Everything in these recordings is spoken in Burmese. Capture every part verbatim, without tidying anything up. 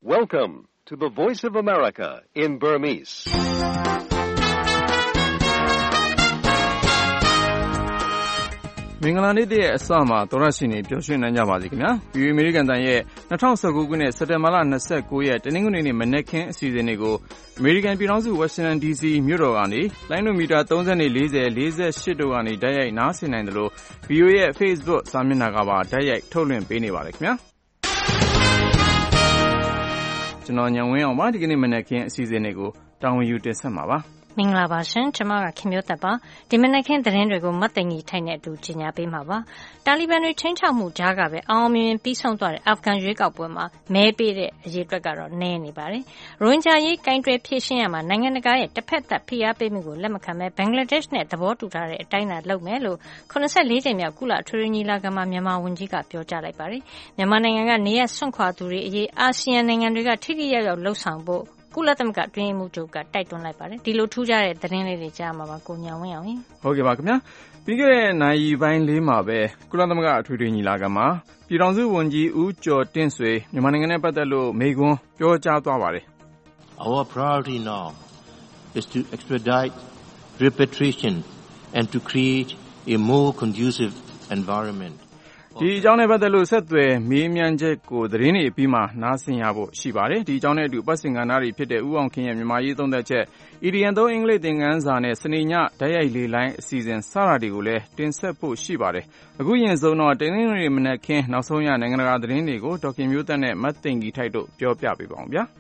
Welcome to the Voice of America in Burmese. ။မင်္ဂလာနေ့တည်းရဲ့အစမှာသောရရှိနေပျော်ရွှင်နိုင်ကြပါစေခင်ဗျာ။ ဗီအိုအေ အမေရိကန်တန်ရဲ့၂၀၁၉ခုနှစ်စက်တင်ဘာလ၂၉ရက်တနင်္ဂနွေနေ့မနက်ခင်းအစီအစဉ်တွေကိုအမေရိကန်ပြည်ထောင်စုဝါရှင်တန်ဒီစီမြို့တော်ကနေလိုင်းနိုမီတာ၃၀နဲ့၄၀ ၄၈တို့ကနေတိုက်ရိုက်နားဆင်နိုင်တယ်လို့ ဗီအိုအေရဲ့ Facebook စာမျက်နှာကပါတိုက်ရိုက်ထုတ်လွှင့်ပေးနေပါတယ်ခင်ဗျာ။ကျွန်တော်ညံဝင်းအောင်ပါဒီကနေ့မနက်ခင်းအစီအစဉ်တွေကိုတာဝန်ယူတင်ဆက်မှာပါမင်္ဂလာပါရှင်ကျွန်မကခင်မျိုးသက်ပါဒီမနက်ခင်းသတင်းတွေကိုမတ်သိင်ကြီးထိုင်တဲ့အတူကြီးညာပေးမှာပါတာလီဘန်တွေချင်းချောက်မှုကြားကပဲအောင်မြင်ပြီးဆုံးသွားတဲ့အာဖဂန်ရွေးကောက်ပွဲမှာမဲပေးတဲ့အရေးအတွက်ကတော့နည်းနေပါတယ်ရိုဟင်ဂျာရေးကင်တွယ်ဖြည့်ရှင်းရမှာနိုင်ငံတကာရဲ့တစ်ဖက်သက်ဖိအားပေးမှုကိုလက်မခံဘဲဘင်္ဂလားဒေ့ရှ်နဲ့သဘောတူထားတဲ့အတိုင်းသာလုပ်မယ်လို့၇၄ကြိမ်မြောက်ကုလအထွေထွေညီလာခံမှာမြန်မာဝန်ကြီးကပြောကြားလိုက်ပါတယ်မြန်မာနိုင်ငံကနေရဆွန့်ခွာသူတွေအရေးအာဆီယံနိုင်ငံတွေကထိထိရောက်ရောက်လှုပ်ဆောင်ဖို့ကုလသမဂ္ဂအတွင်းရေးမှူးချုပ်ကတိုက်တွန်းလိုက်ပါတယ်ဒီလိုထူးခြားတဲ့သတင်းလေးတွေကြားမှာပါကိုညောင်ဝင်းအောင်ရင်ဟုတ်ကဲ့ပါခင်ဗျာပြီးခဲ့တဲ့နိုင်ပိုင်းလေးမှာပဲကုလသမဂ္ဂအထွေထွေညီလာခံမှာပြည်ထောင်စုဝန်ကြီးဦးကျော်တင့်ဆွေမြန်မာနိုင်ငံနဲ့ပတ်သက်လို့မိန့်ခွန်းပြောကြားသွားပါတယ် Our priority now is to expedite repatriation and to create a more conducive environment ဒီအကြောင်းနဲ့ပတ်သက်လို့ဆက်သွယ်မေးမြန်းချက်ကိုသတင်းတွေအပြီးမှာနားဆင်ရဖို့ရှိပါတယ်ဒီအကြောင်းနဲ့အတူပတ်စင်ကဏ္ဍတွေဖြစ်တဲ့ဥအောင်ခင်ရဲ့မြန်မာရေးသုံးသက်ချက် E D N သုံးအင်္ဂလိပ်သင်ခန်းစာနဲ့စနေညဓာတ်ရိုက်လေးလိုင်းအစီအစဉ်စတာတွေကိုလည်းတင်ဆက်ဖို့ရှိပါတယ်အခုရင်ဆုံးတော့တင်းတင်းတွေမနက်ခင်းနောက်ဆုံးရနိုင်ငံတကာသတင်းတွေကိုဒေါက်ခင်မျိုးသက်နဲ့မတ်သိင်ကြီးထိုက်တို့ပြောပြပေးပါအောင်ဗျာ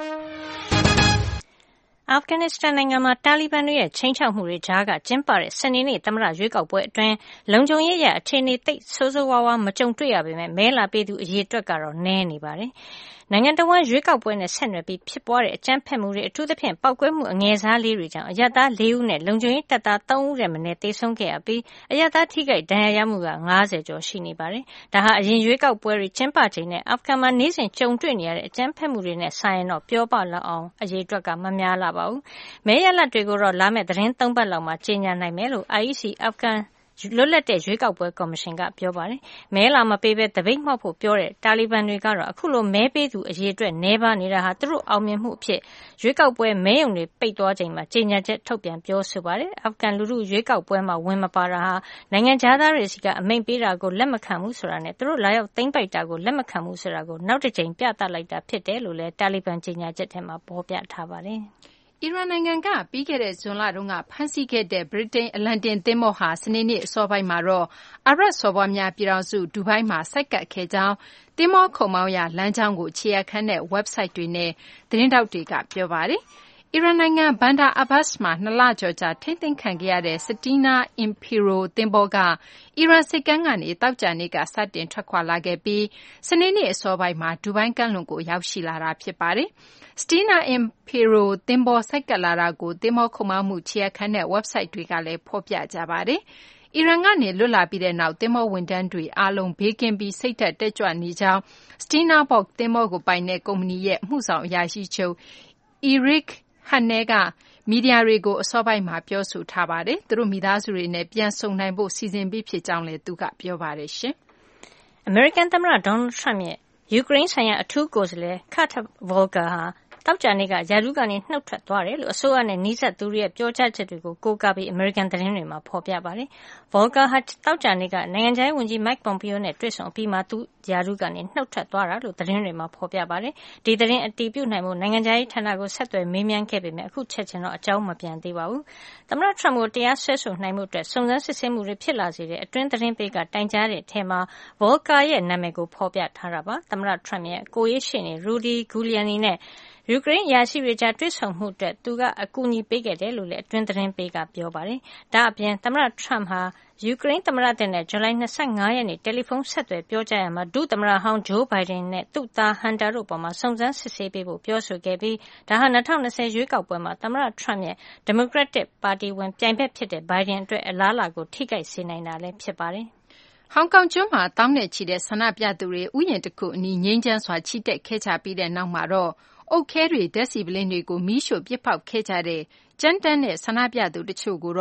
အာဖဂန်နစ္စတန်နိုင်ငံမှာတာလီဘန်တွေရဲ့ချိန်ချောက်မှုတွေကြားကကျင်းပတဲ့စနေနေ့သမ္မတရွေးကောက်ပွဲအတွင်းလုံခြုံရေးရအခြေအနေသိပ်ဆိုးဆိုးဝါးဝါမကြုံတွေ့ရပေမဲ့မဲလာပေးသူအရေအတွက်ကတော့နည်းနေပါတယ်။နိုင်ငံတော်ဝန်ရွေးကောက်ပွဲနဲ့ဆက်နွယ်ပြီးဖြစ်ပွားတဲ့အကြမ်းဖက်မှုတွေအထူးသဖြင့်ပောက်ကွဲမှုအငယ်စားလေးတွေကြောင့်အရပ်သား၄ဦးနဲ့လုံခြုံရေးတပ်သား၃ဦးရဲ့မနေ့သေဆုံးခဲ့ရပြီးအရပ်သားထိခိုက်ဒဏ်ရာရမှုက၅၀ကျော်ရှိနေပါတယ်။ဒါဟာအရင်ရွေးကောက်ပွဲတွေကျင်းပချိန်နဲ့အာဖဂန်မှာနေ့စဉ်ကြုံတွေ့နေရတဲ့အကြမ်းဖက်မှုတွေနဲ့ဆိုင်ရင်တော့ပြောပလောက်အောင်အရေအတွက်ကမများလာပါဘူး။မဲရလဒ်တွေကိုတော့လာမယ့်သတင်းသုံးပတ်လောက်မှာကြေညာနိုင်မယ်လို့ I E C အာဖဂန်လွတ်လပ်တဲ့ရွေးကောက်ပွဲကော်မရှင်ကပြောပါတယ်။မဲလာမပေးဘဲတပိတ်မှောက်ဖို့ပြောတဲ့တာလီဘန်တွေကတော့အခုလိုမဲပေးသူအရေအတွက်နှဲပါနေတာဟာသူတို့အောင်မြင်မှုအဖြစ်ရွေးကောက်ပွဲမဲရုံတွေပိတ်သွားချိန်မှာကြေညာချက်ထုတ်ပြန်ပြောဆိုပါတယ်။အာဖဂန်လူထုရွေးကောက်ပွဲမှာဝင်မပါတာဟာနိုင်ငံခြားသားတွေစီကအမိန့်ပေးတာကိုလက်မခံဘူးဆိုတာနဲ့သူတို့လာရောက်သိမ်းပိုက်တာကိုလက်မခံဘူးဆိုတာကိုနောက်တစ်ချိန်ပြသလိုက်တာဖြစ်တယ်လို့လည်းတာလီဘန်ကြေညာချက်ထဲမှာဖော်ပြထားပါတယ်။အီရန်နိုင်ငံကပြီးခဲ့တဲ့ဇွန်လတုန်းကဖမ်းဆီးခဲ့တဲ့ဗြိတိန်အလံတင်သင်္ဘောဟာစနေနေ့အစောပိုင်းမှာတော့အာရပ်စော်ဘွားများပြည်ထောင်စုဒူဘိုင်းမှာဆိုက်ကပ်ခဲ့ကြောင်းသင်္ဘောခုတ်မောင်းရလမ်းကြောင်းကိုခြေရခန့်တဲ့ website တွေနဲ့သတင်းတောက်တွေကပြောပါတယ်။အီရန်နိုင်ငံဘန်ဒါအဘတ်စ်မှာနှစ်လကျော်ကြာထိမ့်သိမ်းခံခဲ့ရတဲ့စတီနာအင်ဖီရိုသင်္ဘောကအီရန်စစ်ကမ်းကနေတောက်ကြနေ့ကစတင်ထွက်ခွာလာခဲ့ပြီးစနေနေ့အစောပိုင်းမှာဒူဘိုင်းကမ်းလွန်ကိုရောက်ရှိလာတာဖြစ်ပါတယ်။စတီနာအင်ဖီရိုသင်္ဘောဆိုက်ကပ်လာတာကိုသင်္ဘောခုတ်မောင်းမှုခြေရခန့်တဲ့ website တွေကလည်းဖော်ပြကြပါတယ်။အီရန်ကနေလွတ်လာပြီးတဲ့နောက်သင်္ဘောဝန်ထမ်းတွေအားလုံးဘေးကင်းပြီးစိတ်သက်တက်ကြွနေကြောင်းစတီနာဘော့သင်္ဘောကိုပိုင်တဲ့ကုမ္ပဏီရဲ့အမှုဆောင်အရာရှိချုပ်အီရစ်ဟန်နဲကမီဒီယာတွေကိုအစောပိုင်းမှာပြောဆိုထားပါတယ်။သူတို့မိသားစုတွေနဲ့ပြန်ဆုံနိုင်ဖို့စီစဉ်ပြီးဖြစ်ကြောင်းလည်းသူကပြောပါတယ်ရှင်။အမေရိကန်သမ္မတဒေါ်နယ်ထရမ့်ရဲ့ယူကရိန်းဆိုင်ရာအထူးကိုယ်စားလှယ်ကာတာဗောလ်ကာဟာတောက်ကြနေ့ကရာထူးကနေနှုတ်ထွက်သွားတယ်လို့အစိုးရနဲ့နှီးစပ်သူတွေရဲ့ပြောကြားချက်တွေကိုကိုးကားပြီးအမေရိကန်သတင်းတွေမှာဖော်ပြပါတယ်။ဗောလ်ကာဟာတောက်ကြနေ့ကနိုင်ငံခြားရေးဝန်ကြီးမိုက်ပွန်ပီယိုနဲ့တွေ့ဆုံပြီးမှသူရာထူးကနေနှုတ်ထွက်သွားတာလို့သတင်းတွေမှာဖော်ပြပါတယ်။ဒီသတင်းအတည်ပြုနိုင်မှုနိုင်ငံခြားရေးဌာနကိုဆက်သွယ်မေးမြန်းခဲ့ပေမဲ့အခုချက်ချင်းတော့အကြောင်းမပြန်သေးပါဘူး။သမ္မတထရမ့်ကိုတရားစွဲဆိုနိုင်မှုအတွက်စုံစမ်းစစ်ဆေးမှုတွေဖြစ်လာစေတဲ့အတွင်းသတင်းပေးကတိုင်ကြားတဲ့အထက်မှာဗောလ်ကာရဲ့နာမည်ကိုဖော်ပြထားတာပါ။သမ္မတထရမ့်ရဲ့ကိုရေးရှိနေရူဒီဂူလီယန်နီနဲ့ယူကရိန်းအရာရှိတွေကြားတွေ့ဆုံမှုအတွက်သူကအကူအညီပေးခဲ့တယ်လို့လည်းအတွင်းသတင်းပေးကပြောပါတယ်။ဒါအပြင်သမ္မတထရမ့်ဟာယူကရိန်းသမ္မတတဲ့နဲ့ဇူလိုင်၂၅ရက်နေ့တယ်လီဖုန်းဆက်သွယ်ပြောကြားရမှာဒုသမ္မတဟောင်းဂျိုးဘိုင်ဒန်နဲ့သူ့သားဟန်တာတို့ပေါ်မှာစုံစမ်းစစ်ဆေးပေးဖို့ပြောဆိုခဲ့ပြီးဒါဟာ၂၀၂၀ရွေးကောက်ပွဲမှာသမ္မတထရမ့်ရဲ့ဒီမိုကရက်တစ်ပါတီဝင်ပြိုင်ဘက်ဖြစ်တဲ့ဘိုင်ဒန်အတွက်အလားအလာကိုထိခိုက်စေနိုင်တာလည်းဖြစ်ပါတယ်။ဟောင်ကောင်ကျွန်းမှာတောင်းနဲ့ချီတဲ့ဆန္ဒပြသူတွေဥယျာဉ်တစ်ခုအနီးငြိမ်းချမ်းစွာချီတက်ခဲ့ကြပြီးတဲ့နောက်မှာတော့အုတ်ခဲတွေဓာတ်ဆီပလင်းတွေကိုမီးရှို့ပစ်ဖောက်ခဲ့ကြတဲ့ကြမ်းတမ်းတဲ့ဆန္ဒပြသူတချို့ကိုတော့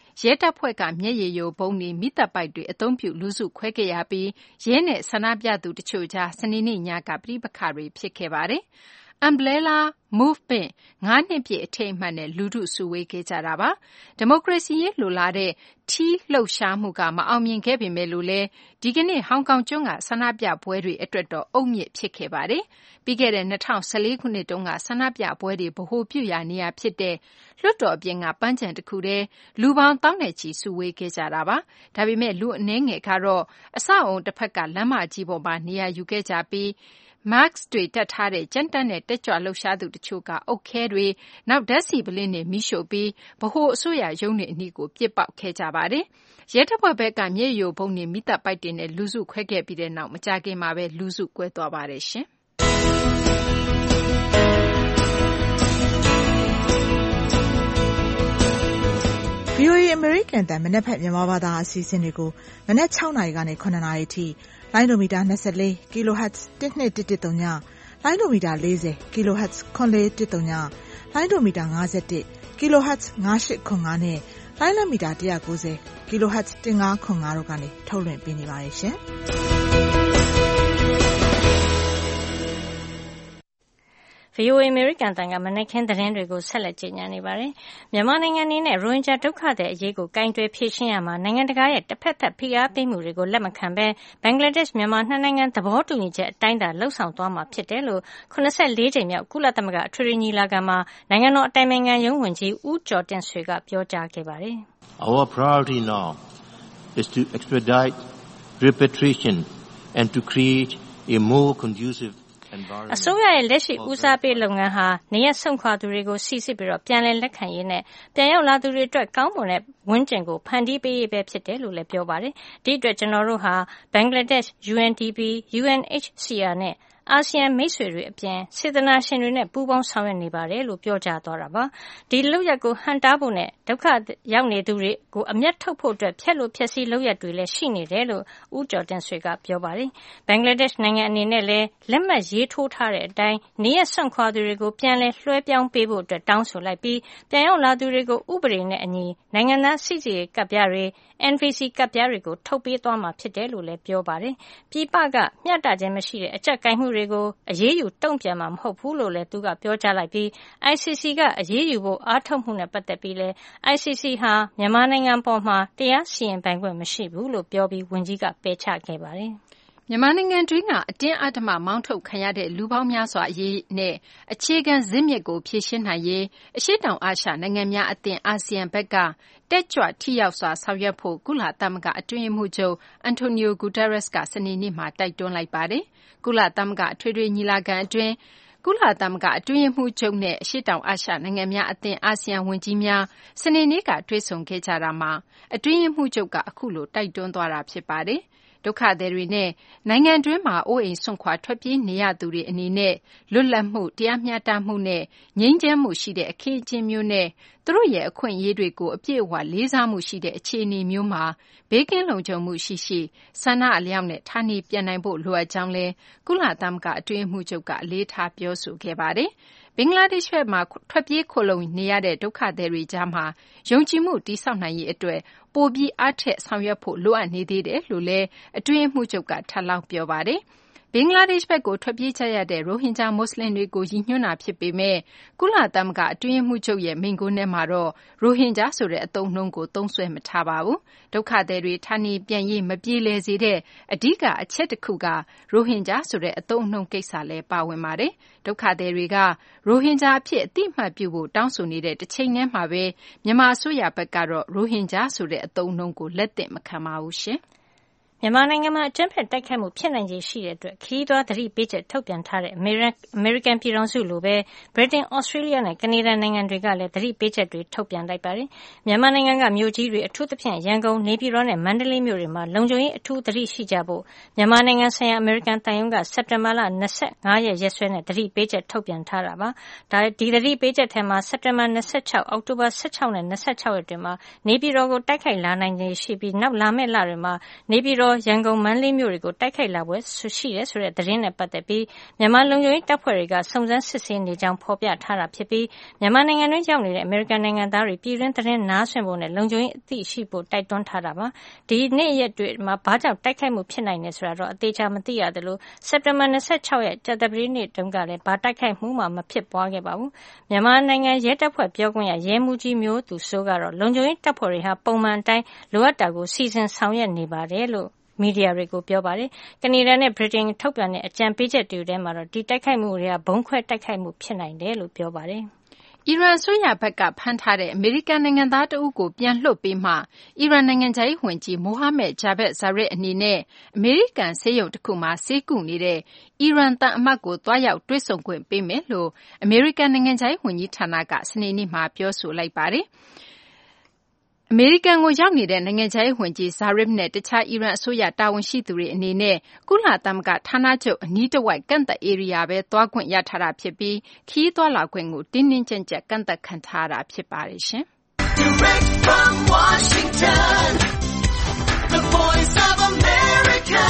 ရဲတပ်ဖွဲ့ကမျက်ရည်ယိုဗုံးတွေမိသက်ပိုက်တွေအသုံးပြုလူစုခွဲခဲ့ရပြီးရဲနဲ့ဆန္ဒပြသူတချို့ကြားစနေနေ့ညကပဋိပက္ခတွေဖြစ်ခဲ့ပါတယ်။ Umbrella Movement ငါးနှစ်ပြည့်အထိမ်းအမှတ်နဲ့လူထုစုဝေးခဲ့ကြတာပါ။ဒီမိုကရေစီရေးလိုလားတဲ့ထီးလှုပ်ရှားမှုကမအောင်မြင်ခဲ့ပေမဲ့လို့လည်းဒီကနေ့ဟောင်ကောင်ကျွန်းကဆန္ဒပြပွဲတွေအတွက်တော့အုတ်မြစ်ဖြစ်ခဲ့ပါတယ်။ပြီးခဲ့တဲ့၂၀၁၄ခုနှစ်တုန်းကဆန္ဒပြပွဲတွေဗဟိုပြုရာနေရာဖြစ်တဲ့လွှတ်တော်အပြင်ကပန်းခြံတစ်ခုထဲလူပေါင်းသောင်းနဲ့ချီစုဝေးခဲ့ကြတာပါ။ဒါပေမဲ့လူအနည်းငယ်ကတော့အဆောက်အုံတစ်ဖက်ကလမ်းမကြီးပေါ်မှာနေရာယူခဲ့ကြပြီးMask တွေတပ်ထားတဲ့ကြမ်းတမ်းတဲ့တက်ကြွလှုပ်ရှားသူတချို့ကအုတ်ခဲတွေနောက်ဓာတ်ဆီပုလင်းတွေမီးရှို့ပြီးဗဟိုအစိုးရရုံးတွေအနီးကိုပစ်ပေါက်ခဲ့ကြပါတယ်။ရဲတပ်ဖွဲ့ဘက်ကမျက်ရည်ယိုဗုံးတွေမိသက်ပိုက်တွေနဲ့လူစုခွဲခဲ့ပြီးတဲ့နောက်မကြာခင်မှာပဲလူစုကွဲသွားပါတယ်ရှင်။ဗွီအိုအေ American တန်မနက်ဖက်မြန်မာဘာသာအစီအစဉ်တွေကိုမနက်၆နာရီကနေ၇နာရီထိလိုင်းဒိုမီတာ၂၄ kHz တစ်နှစ်တစ်တစ်သုံးညလိုင်းဒိုမီတာ၄၀ kHz ခွန်လေးတစ်သုံးညလိုင်းဒိုမီတာ၅၁ kHz ၅၈ခွန်၅နဲ့လိုင်းလမီတာ၁၉၀ kHz ၁၅ခွန်၅တို့ကနေထုတ်လွှင့်ပေးနေပါတယ်ရှင်။ဗွီအိုအေ American တန်ကမနက်ခင်းသတင်းတွေကိုဆက်လက်ကြေညာနေပါတယ်။မြန်မာနိုင်ငံအနေနဲ့ရိုဟင်ဂျာဒုက္ခသည်အရေးကိုကင်တွယ်ဖြေရှင်းရမှာနိုင်ငံတကာရဲ့တစ်ဖက်သက်ဖိအားပေးမှုတွေကိုလက်မခံဘဲဘင်္ဂလားဒေ့ရှ်မြန်မာနှစ်နိုင်ငံသဘောတူညီချက်အတိုင်းသာလှုပ်ဆောင်သွားမှာဖြစ်တယ်လို့၇၄ကြိမ်မြောက်ကုလသမဂ္ဂအထွေထွေညီလာခံမှာနိုင်ငံတော်အတိုင်ပင်ခံရုံးဝန်ကြီးဦးကျော်တင့်ဆွေကပြောကြားခဲ့ပါတယ်။ Our priority now is to expedite repatriation and to create a more conducive အစိုးရရဲ့လက်ရှိဦးစားပေးလုပ်ငန်းဟာနေရပ်စွန့်ခွာသူတွေကိုစီစစ်ပြီးတော့ပြန်လည်လက်ခံရေးနဲ့ပြန်ရောက်လာသူတွေအတွက်ကောင်းမွန်တဲ့ဝန်းကျင်ကိုဖန်တီးပေးရေးပဲဖြစ်တယ်လို့လည်းပြောပါတယ်။ဒီအတွက်ကျွန်တော်တို့ဟာဘင်္ဂလားဒေ့ရှ် U N D P, U N H C R နဲ့အာဆီယံမိတ်ဆွေတွေအပြင်စေတနာရှင်တွေနဲ့ပူးပေါင်းဆောင်ရွက်နေပါတယ်လို့ပြောကြားသွားတာပါ။ဒီလုပ်ရက်ကိုဟန်တားဖို့နဲ့ဒုက္ခရောက်နေသူတွေကိုအမျက်ထုတ်ဖို့အတွက်ဖျက်လို့ဖျက်ဆီးလုပ်ရက်တွေလည်းရှိနေတယ်လို့ဦးကျော်တင်ဆွေကပြောပါတယ်။ဘင်္ဂလားဒေ့ရှ်နိုင်ငံအနေနဲ့လည်းလက်မှတ်ရေးထိုးထားတဲ့အတိုင်းနေရစွန့်ခွာသူတွေကိုပြန်လည်လွှဲပြောင်းပေးဖို့အတွက်တောင်းဆိုလိုက်ပြီးပြန်ရောက်လာသူတွေကိုဥပဒေနဲ့အညီနိုင်ငံသားစိစစ်ရေးကပ်ပြားတွေ N V C ကပ်ပြားတွေကိုထုတ်ပေးသွားမှာဖြစ်တယ်လို့လည်းပြောပါတယ်။ပြည်ပကမျှတခြင်းမရှိတဲ့အကြက်ကိုင်မှုတွေကိုအရေးယူတုံ့ပြန်မှာမဟုတ်ဘူးလို့လည်းသူကပြောကြားလိုက်ပြီး I C C ကအရေးယူဖို့အားထုတ်မှုနဲ့ပတ်သက်ပြီးလည်း I C C ဟာမြန်မာနိုင်ငံပေါ်မှာတရားစီရင်ပိုင်ခွင့်မရှိဘူးလို့ပြောပြီးဝန်ကြီးကပယ်ချခဲ့ပါတယ်။မြန်မာနိုင်ငံတွင်းကအတင်းအဓမ္မမောင်းထုတ်ခံရတဲ့လူပေါင်းများစွာအရေးနဲ့အခြေခံဇစ်မြစ်ကိုဖြေရှင်းနိုင်ရေးအရှေ့တောင်အာရှနိုင်ငံများအသင်းအာဆီယံဘက်ကတက်ကြွထိရောက်စွာဆောင်ရွက်ဖို့ကုလသမဂ္ဂအတွင်းရေးမှူးချုပ်အန်တိုနီယိုဂူတာရက်စ်ကစနေနေ့မှာတိုက်တွန်းလိုက်ပါတယ်။ကုလသမဂ္ဂအထွေထွေညီလာခံအတွင်းကုလသမဂ္ဂအတွင်းရေးမှူးချုပ်နဲ့အရှေ့တောင်အာရှနိုင်ငံများအသင်းအာဆီယံဝန်ကြီးများစနေနေ့ကတွေ့ဆုံခဲ့ကြတာမှာအတွင်းရေးမှူးချုပ်ကအခုလိုတိုက်တွန်းသွားတာဖြစ်ပါတယ်။ဒုက္ခသည်တွေနဲ့နိုင်ငံတွင်းမှာအိုးအိမ်စွန့်ခွာထွက်ပြေးနေရသူတွေအနေနဲ့လွတ်လပ်မှုတရားမျှတမှုနဲ့ငြိမ်းချမ်းမှုရှိတဲ့အခင်းအကျင်းမျိုးနဲ့သူတို့ရဲ့အခွင့်အရေးတွေကိုအပြည့်အဝလေးစားမှုရှိတဲ့အခြေအနေမျိုးမှာဘေးကင်းလုံခြုံမှုရှိရှိဆန္ဒအလျောက်နဲ့ဌာနေပြန်နိုင်ဖို့လိုအပ်ကြောင်းလဲကုလသမဂ္ဂအတွင်းရေးမှူးချုပ်ကအလေးထားပြောဆိုခဲ့ပါတယ်။ဘင်္ဂလားဒေ့ရှ်ဘက်မှာထွက်ပြေးခိုလှုံနေရတဲ့ဒုက္ခသည်တွေကြားမှာယုံကြည်မှုတည်ဆောက်နိုင်ရေးအတွက်ပိုပြီးအားထက်ဆောင်ရွက်ဖို့လိုအပ်နေသေးတယ်လို့လည်းအတွင်းရေးမှူးချုပ်ကထပ်လောင်းပြောပါတယ်။ဘင်္ဂလားဒေ့ရှ်ဘက်ကိုထွက်ပြေးကြရတဲ့ရိုဟင်ဂျာမွတ်စလင်တွေကိုရည်ညွှန်းတာဖြစ်ပေမဲ့ကုလသမဂ္ဂအတွင်းရေးမှူးချုပ်ရဲ့မိန့်ခွန်းထဲမှာတော့ရိုဟင်ဂျာဆိုတဲ့အသုံးအနှုန်းကိုသုံးစွဲမထားပါဘူး။ဒုက္ခသည်တွေဌာနေပြန်ရေးမပြေလည်စေတဲ့အဓိကအချက်တစ်ခုကရိုဟင်ဂျာဆိုတဲ့အသုံးအနှုန်းကိစ္စလည်းပါဝင်ပါတယ်။ဒုက္ခသည်တွေကရိုဟင်ဂျာအဖြစ်အသိအမှတ်ပြုဖို့တောင်းဆိုနေတဲ့တစ်ချိန်တည်းမှာပဲမြန်မာအစိုးရဘက်ကတော့ရိုဟင်ဂျာဆိုတဲ့အသုံးအနှုန်းကိုလက်သင့်မခံပါဘူးရှင်။မြန်မာနိုင်ငံမှာအကြမ်းဖက်တိုက်ခိုက်မှုဖြစ်နိုင်ခြေရှိတဲ့အတွက်ခရီးသွားသတိပေးချက်ထုတ်ပြန်ထားတဲ့အမေရိကန်ပြည်ထောင်စုလိုပဲဗြိတိန်၊ဩစတြေးလျနဲ့ကနေဒါနိုင်ငံတွေကလည်းသတိပေးချက်တွေထုတ်ပြန်လိုက်ပါတယ်။မြန်မာနိုင်ငံကမြို့ကြီးတွေအထူးသဖြင့်ရန်ကုန်၊နေပြည်တော်နဲ့မန္တလေးမြို့တွေမှာလုံခြုံရေးအထူးသတိရှိကြဖို့မြန်မာနိုင်ငံဆိုင်ရာအမေရိကန်သံရုံးကစက်တင်ဘာလ၂၅ရက်ရက်စွဲနဲ့သတိပေးချက်ထုတ်ပြန်ထားတာပါ။ဒါဒီသတိပေးချက်ထဲမှာစက်တင်ဘာ၂၆၊အောက်တိုဘာ၁၆နဲ့၂၆ရက်တွေမှာနေပြည်တော်ကိုတိုက်ခိုက်လာနိုင်ခြေရှိပြီးနောက်လာမယ့်လတွေမှာနေပြည်တော်တော်ရန်ကုန်မန္တလေးမြို့တွေကိုတိုက်ခိုက်လာပွဲရှိတယ်ဆိုတဲ့သတင်းနဲ့ပတ်သက်ပြီးမြန်မာလုံခြုံရေးတပ်ဖွဲ့တွေကစုံစမ်းစစ်ဆေးနေကြောင်းဖော်ပြထားတာဖြစ်ပြီးမြန်မာနိုင်ငံတွင်းရောက်နေတဲ့အမေရိကန်နိုင်ငံသားတွေပြည်တွင်းသတင်းနားဆွင့်ဖို့နဲ့လုံခြုံရေးအသိရှိဖို့တိုက်တွန်းထားတာပါဒီနေ့ရက်တွေမှာဘာကြောင့်တိုက်ခိုက်မှုဖြစ်နိုင်လဲဆိုတာတော့အသေးချာမသိရသလိုစက်တင်ဘာ၂၆ရက်ကြာသပတေးနေ့တုန်းကလည်းဘာတိုက်ခိုက်မှုမှမဖြစ်ပွားခဲ့ပါဘူးမြန်မာနိုင်ငံရဲတပ်ဖွဲ့ပြောခွင့်ရရဲမှူးကြီးမျိုးသူစိုးကတော့လုံခြုံရေးတပ်ဖွဲ့တွေဟာပုံမှန်အတိုင်းလိုအပ်တာကိုစီစဉ်ဆောင်ရွက်နေပါတယ်လို့မီဒီယာတွေကိုပြောပါတယ်။ကနေဒါနဲ့ဗြိတိန်ထုတ်ပြန်တဲ့အကြံပေးချက်တွေထဲမှာတော့ဒီတိုက်ခိုက်မှုတွေကဘုံခွဲတိုက်ခိုက်မှုဖြစ်နိုင်တယ်လို့ပြောပါတယ်။အီရန်အစိုးရဘက်ကဖမ်းထားတဲ့အမေရိကန်နိုင်ငံသားတဦးကိုပြန်လွှတ်ပေးမှအီရန်နိုင်ငံခြားရေးဝန်ကြီးမိုဟာမက်ဂျာဗက်ဇာရစ်အနေနဲ့အမေရိကန်ဆေးရုံတစ်ခုမှာဆေးကုနေတဲ့အီရန်သံအမတ်ကိုတွားရောက်တွေ့ဆုံခွင့်ပေးမယ်လို့အမေရိကန်နိုင်ငံခြားရေးဝန်ကြီးဌာနကစနေနေ့မှာပြောဆိုလိုက်ပါတယ်။အမေရိကန်ကိုရောက်နေတဲ့နိုင်ငံခြားရေးဝန်ကြီးဇာရစ်နဲ့တခြားအီရန်အစိုးရတာဝန်ရှိသူတွေအနေနဲ့ကုလသမဂ္ဂဌာနချုပ်အနီးတစ်ဝိုက်ကန့်သက်ဧရိယာပဲသွားခွင့်ရထားတာဖြစ်ပြီးခရီးသွားလာခွင့်ကိုတင်းတင်းကျပ်ကျပ်ကန့်သက်ခံထားတာဖြစ်ပါတယ်ရှင်။ Direct from Washington, the Voice of America,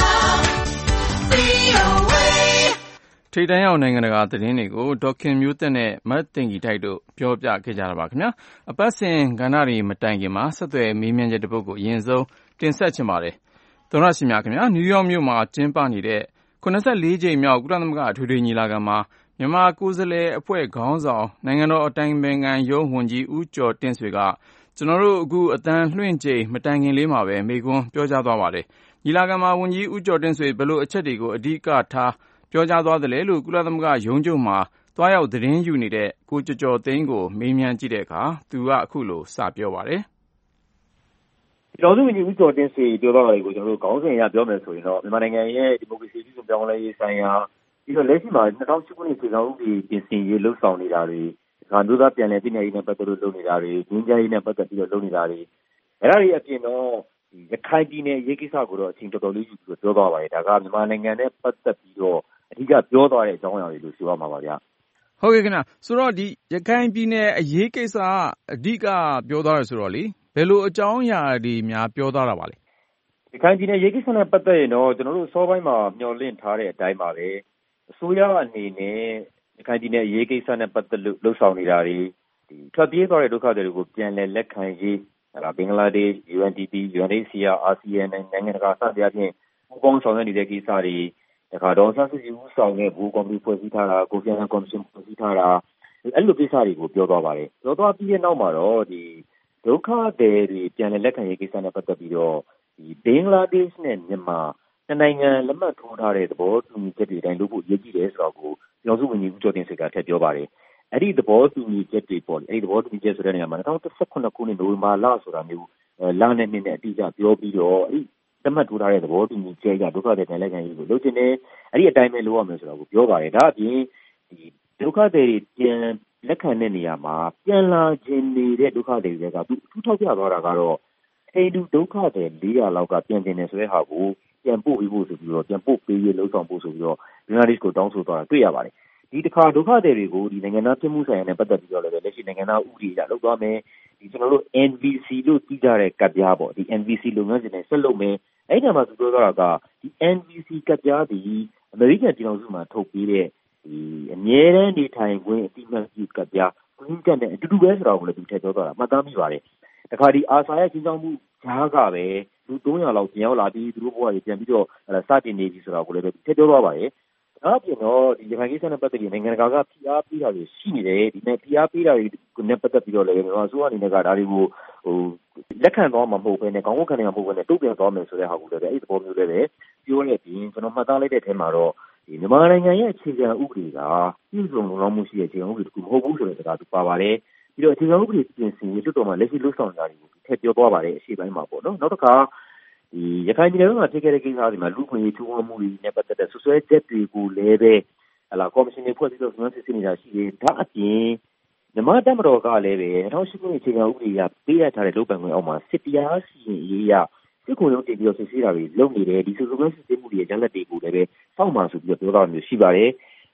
V O A ထိပ်တန်းရောက်နိုင်ငံတကာသတင်းတွေကိုဒေါက်ခင်မျိုးသက်နဲ့မတ်တင်ကြီးတိုက်တို့ပြောပြခဲ့ကြတာပါခင်ဗျာအပတ်စဉ်ကဏ္ဍတွေမတိုင်ခင်မှာဆက်သွယ်မေးမြန်းချက်တစ်ပုဒ်ကိုအရင်ဆုံးတင်ဆက်ချင်ပါတယ်သောရရှိမြခင်ဗျာနယူးယောက်မြို့မှာကျင်းပနေတဲ့ခုနစ်ဆယ့်လေးကြိမ်မြောက်ကုလသမဂ္ဂအထွေထွေညီလာခံမှာမြန်မာကိုယ်စားလှယ်အဖွဲ့ခေါင်းဆောင်နိုင်ငံတော်အတိုင်ပင်ခံရုံးဝန်ကြီးဦးကျော်တင့်ဆွေကကျွန်တော်တို့အခုအတန်လွှင့်ချိန်မတိုင်ခင်လေးမှာပဲမိန့်ခွန်းပြောကြားသွားပါတယ်ညီလာခံမှာဝန်ကြီးဦးကျော်တင့်ဆွေဘယ်လိုအချက်တွေကိုအဓိကထားပြောကြားသွားတယ်လို့ကုလသမဂ္ဂရုံးချုပ်မှာသွားရောက်သတင်းယူနေတဲ့ကိုကျော်ကျော်သိန်းကိုမေးမြန်းကြည့်တဲ့အခါသူကအခုလိုစပြောပါတယ်။ကျွန်တော်တို့ဝန်ကြီးဦးကျော်တင့်ဆွေပြောသွားတာကိုကျွန်တော်တို့ခေါင်းစဉ်အရပြောမယ်ဆိုရင်တော့မြန်မာနိုင်ငံရဲ့ဒီမိုကရေစီပြည်သူ့ပြောင်းလဲရေးဆိုင်ရာပြီးတော့လက်ရှိမှာ၂၀၀၈ခုနှစ်ပြည်ထောင်စုပြည်ပြင်ဆင်ရေးလှုပ်ဆောင်နေတာတွေဒါမျိုးသားပြန်လည်ပြည်နယ်ရေးနဲ့ပတ်သက်လို့လုပ်နေတာတွေငင်းကြရေးနဲ့ပတ်သက်ပြီးတော့လုပ်နေတာတွေအဲ့ဒါတွေအပြင်တော့ရခိုင်ပြည်နယ်ရေးကိစ္စကိုတော့အချိန်တော်တော်လေးယူပြီးပြောသွားပါတယ်ဒါကမြန်မာနိုင်ငံနဲ့ပတ်သက်ပြီးတော့အဓိကပြောသွားတဲ့အကြောင်းအရာတွေလို့ဆိုရမှာပါဗျာဟုတ်ကဲ့ခင်ဗျဆိုတော့ဒီရခိုင်ပြည်နယ်အရေးကိစ္စအဓိကပြောသွားတယ်ဆိုတော့လေဘယ်လိုအကြောင်းအရာတွေများပြောသွားတာပါလဲရခိုင်ပြည်နယ်ရေးကိစ္စနဲ့ပတ်သက်ရင်တော့ကျွန်တော်တို့စောပိုင်းမှာမျှော်လင့်ထားတဲ့အတိုင်းပါပဲအစိုးရအနေနဲ့ရခိုင်ပြည်နယ်ရေးကိစ္စနဲ့ပတ်သက်လို့လှုပ်ဆောင်နေတာတွေဒီထွက်ပြေးသွားတဲ့ဒုက္ခသည်တွေကိုပြန်လည်လက်ခံရေးအဲ့ဒါဘင်္ဂလားဒေ့ရှ် U N D P U N H C R A S E A N နိုင်ငံတကာစသည်အပြင်ပူးပေါင်းဆောင်ရွက်နေတဲ့ကိစ္စတွေတခါတော့ဆန်းစစ်ဦးဆောင်တဲ့ဘူကော်မတီဖွဲ့စည်းထားတာကိုဖီအာနန်ကော်မရှင်ဖွဲ့စည်းထားတာအဲ့လိုကိစ္စတွေကိုပြောသွားပါတယ်ပြောသွားပြီးတဲ့နောက်မှာတော့ဒီဒုက္ခသည်တွေပြန်လည်လက်ခံရေးကိစ္စနဲ့ပတ်သက်ပြီးတော့ဒီဘင်္ဂလားဒေ့ရှ်နဲ့မြန်မာနိုင်ငံလက်မှတ်ထိုးထားတဲ့သဘောတူညီချက်တွေတိုင်းလုပ်ဖို့ရည်ကြည်တယ်ဆိုတော့ကိုပြောစုဝန်ကြီးဦးကျော်တင်ဆွေကထည့်ပြောပါတယ်အဲ့ဒီသဘောတူညီချက်တွေပေါ့အဲ့ဒီသဘောတူညီချက်ဆိုတဲ့နေရာမှာ၂၀၁၈ခုနှစ်နိုဝင်ဘာလဆိုတာမျိုးလနဲ့နှစ်နဲ့အတိအကျပြောပြီးတော့အဲ့လက်မှတ်ထိုးထားတဲ့သဘောတူညီချက်ရဒုက္ခသည်ပြန်လက်ခံရေးကိုလုပ်ချင်တယ်အဲ့ဒီအတိုင်းပဲလုပ်ရမယ်ဆိုတာကိုပြောပါတယ်ဒါအပြင်ဒီဒုက္ခသည်တွေပြန်လက်ခံတဲ့နေရာမှာပြန်လာခြင်းနေတဲ့ဒုက္ခသည်တွေကသူထူထောက်ပြသွားတာကတော့အိန္ဒုဒုက္ခသည်၄ရာလောက်ကပြန်တင်နေဆိုတဲ့ဟာကိုပြန်ပို့ပြီးဖို့ဆိုပြီးတော့ပြန်ပို့ပေးရလုံးဆောင်ဖို့ဆိုပြီးတော့ဘင်္ဂလားဒေ့ရှ်ကိုတောင်းဆိုသွားတာတွေ့ရပါတယ်ဒီတစ်ခါဒုက္ခသည်တွေကိုဒီနိုင်ငံသားပြည်မှုဆိုင်ရာနဲ့ပတ်သက်ပြီးတော့လည်းလက်ရှိနိုင်ငံသားဥပဒေအရလုပ်သွားမယ်ဒီကျွန်တော်တို့ N V C လို့သိကြတဲ့ကပ်ပြားပေါ့ဒီ N V C လုပ်ငန်းစဉ်နဲ့ဆက်လုပ်မယ်အဲ့ဒီမှာသူပြောသွားတာကဒီ N V C ကပ်ပြားဒီအမေရိကန်ပြည်ထောင်စုမှာထုတ်ပေးတဲ့ဒီအမြဲတမ်းနေထိုင်ခွင့်အတိအမှတ်ပြုကပ်ပြား green card နဲ့အတူတူပဲဆိုတာကိုလည်းသူထည့်ပြောသွားတာမှတ်သားမိပါတယ်တခါဒီအာဆာရဲ့ချင်းချောင်းမှုဂျားကပဲလူ၃ရာလောက်ပြန်ရောက်လာပြီးသူတို့ဘဝတွေပြန်ပြီးတော့စတင်နေပြီဆိုတာကိုလည်းထည့်ပြောသွားပါတယ်ဒါအပြင်တော့ဒီရခိုင်ကိစ္စနဲ့ပတ်သက်ပြီးနိုင်ငံတကာကဖိအားပေးတာတွေရှိနေတယ်ဒီနဲ့ဖိအားပေးတာတွေနဲ့ပတ်သက်ပြီးတော့လည်းမြန်မာအစိုးရအနေနဲ့ကဒါတွေကိုဟိုလက်ခံသွားမှာမဟုတ်ဘဲနဲ့ခေါင်းဝခံနေမှာမဟုတ်ဘဲနဲ့တုံ့ပြန်သွားမယ်ဆိုတဲ့ဟာကိုလည်းအဲ့ဒီသဘောမျိုးလည်းပဲပြောရပြီးကျွန်တော်မှတ်သားလိုက်တဲ့အထဲမှာတော့ဒီမြန်မာနိုင်ငံရဲ့အခြေခံဥပဒေကပြည်စုံလုံလောက်မှုရှိတဲ့အခြေခံဥပဒေတစ်ခုမဟုတ်ဘူးဆိုတဲ့စကားသူပါပါတယ်ပြီးတော့အခြေခံဥပဒေပြင်ဆင်ရေးလွှတ်တော်မှာလက်ရှိလှုပ်ဆောင်နေတာတွေကိုထည့်ပြောသွားပါတယ်အရှိပိုင်းမှာပေါ့နော်နောက်တစ်ခါဒီရခိုင်ပြည်နယ်မှာဖြစ်ခဲ့တဲ့ကိစ္စတွေမှာလူခွင့်ရေးချိုးဖောက်မှုတွေနဲ့ပတ်သက်တဲ့ဆွဆွဲချက်တွေကိုလည်းပဲဟလာကော်မရှင်တွေဖွဲ့ပြီးတော့ဆွမ်းစစ်နေတာရှိတယ်ဒါအပြင်မြန်မာတပ်မတော်ကလည်းပဲ၂၀၀၈ခုနှစ်အခြေခံဥပဒေအရပေးရထားတဲ့လုပ်ပိုင်ခွင့်အောက်မှာစစ်တရားစီရင်ရေးရစစ်ခုံရုံးတင်ပြီးတော့စစ်ဆေးတာတွေလုပ်နေတယ်ဒီစုစုံစစ်ဆေးမှုတွေရလဒ်တွေကိုလည်းပဲစောင့်မှဆိုပြီးတော့ပြောတာမျိုးရှိပါတယ်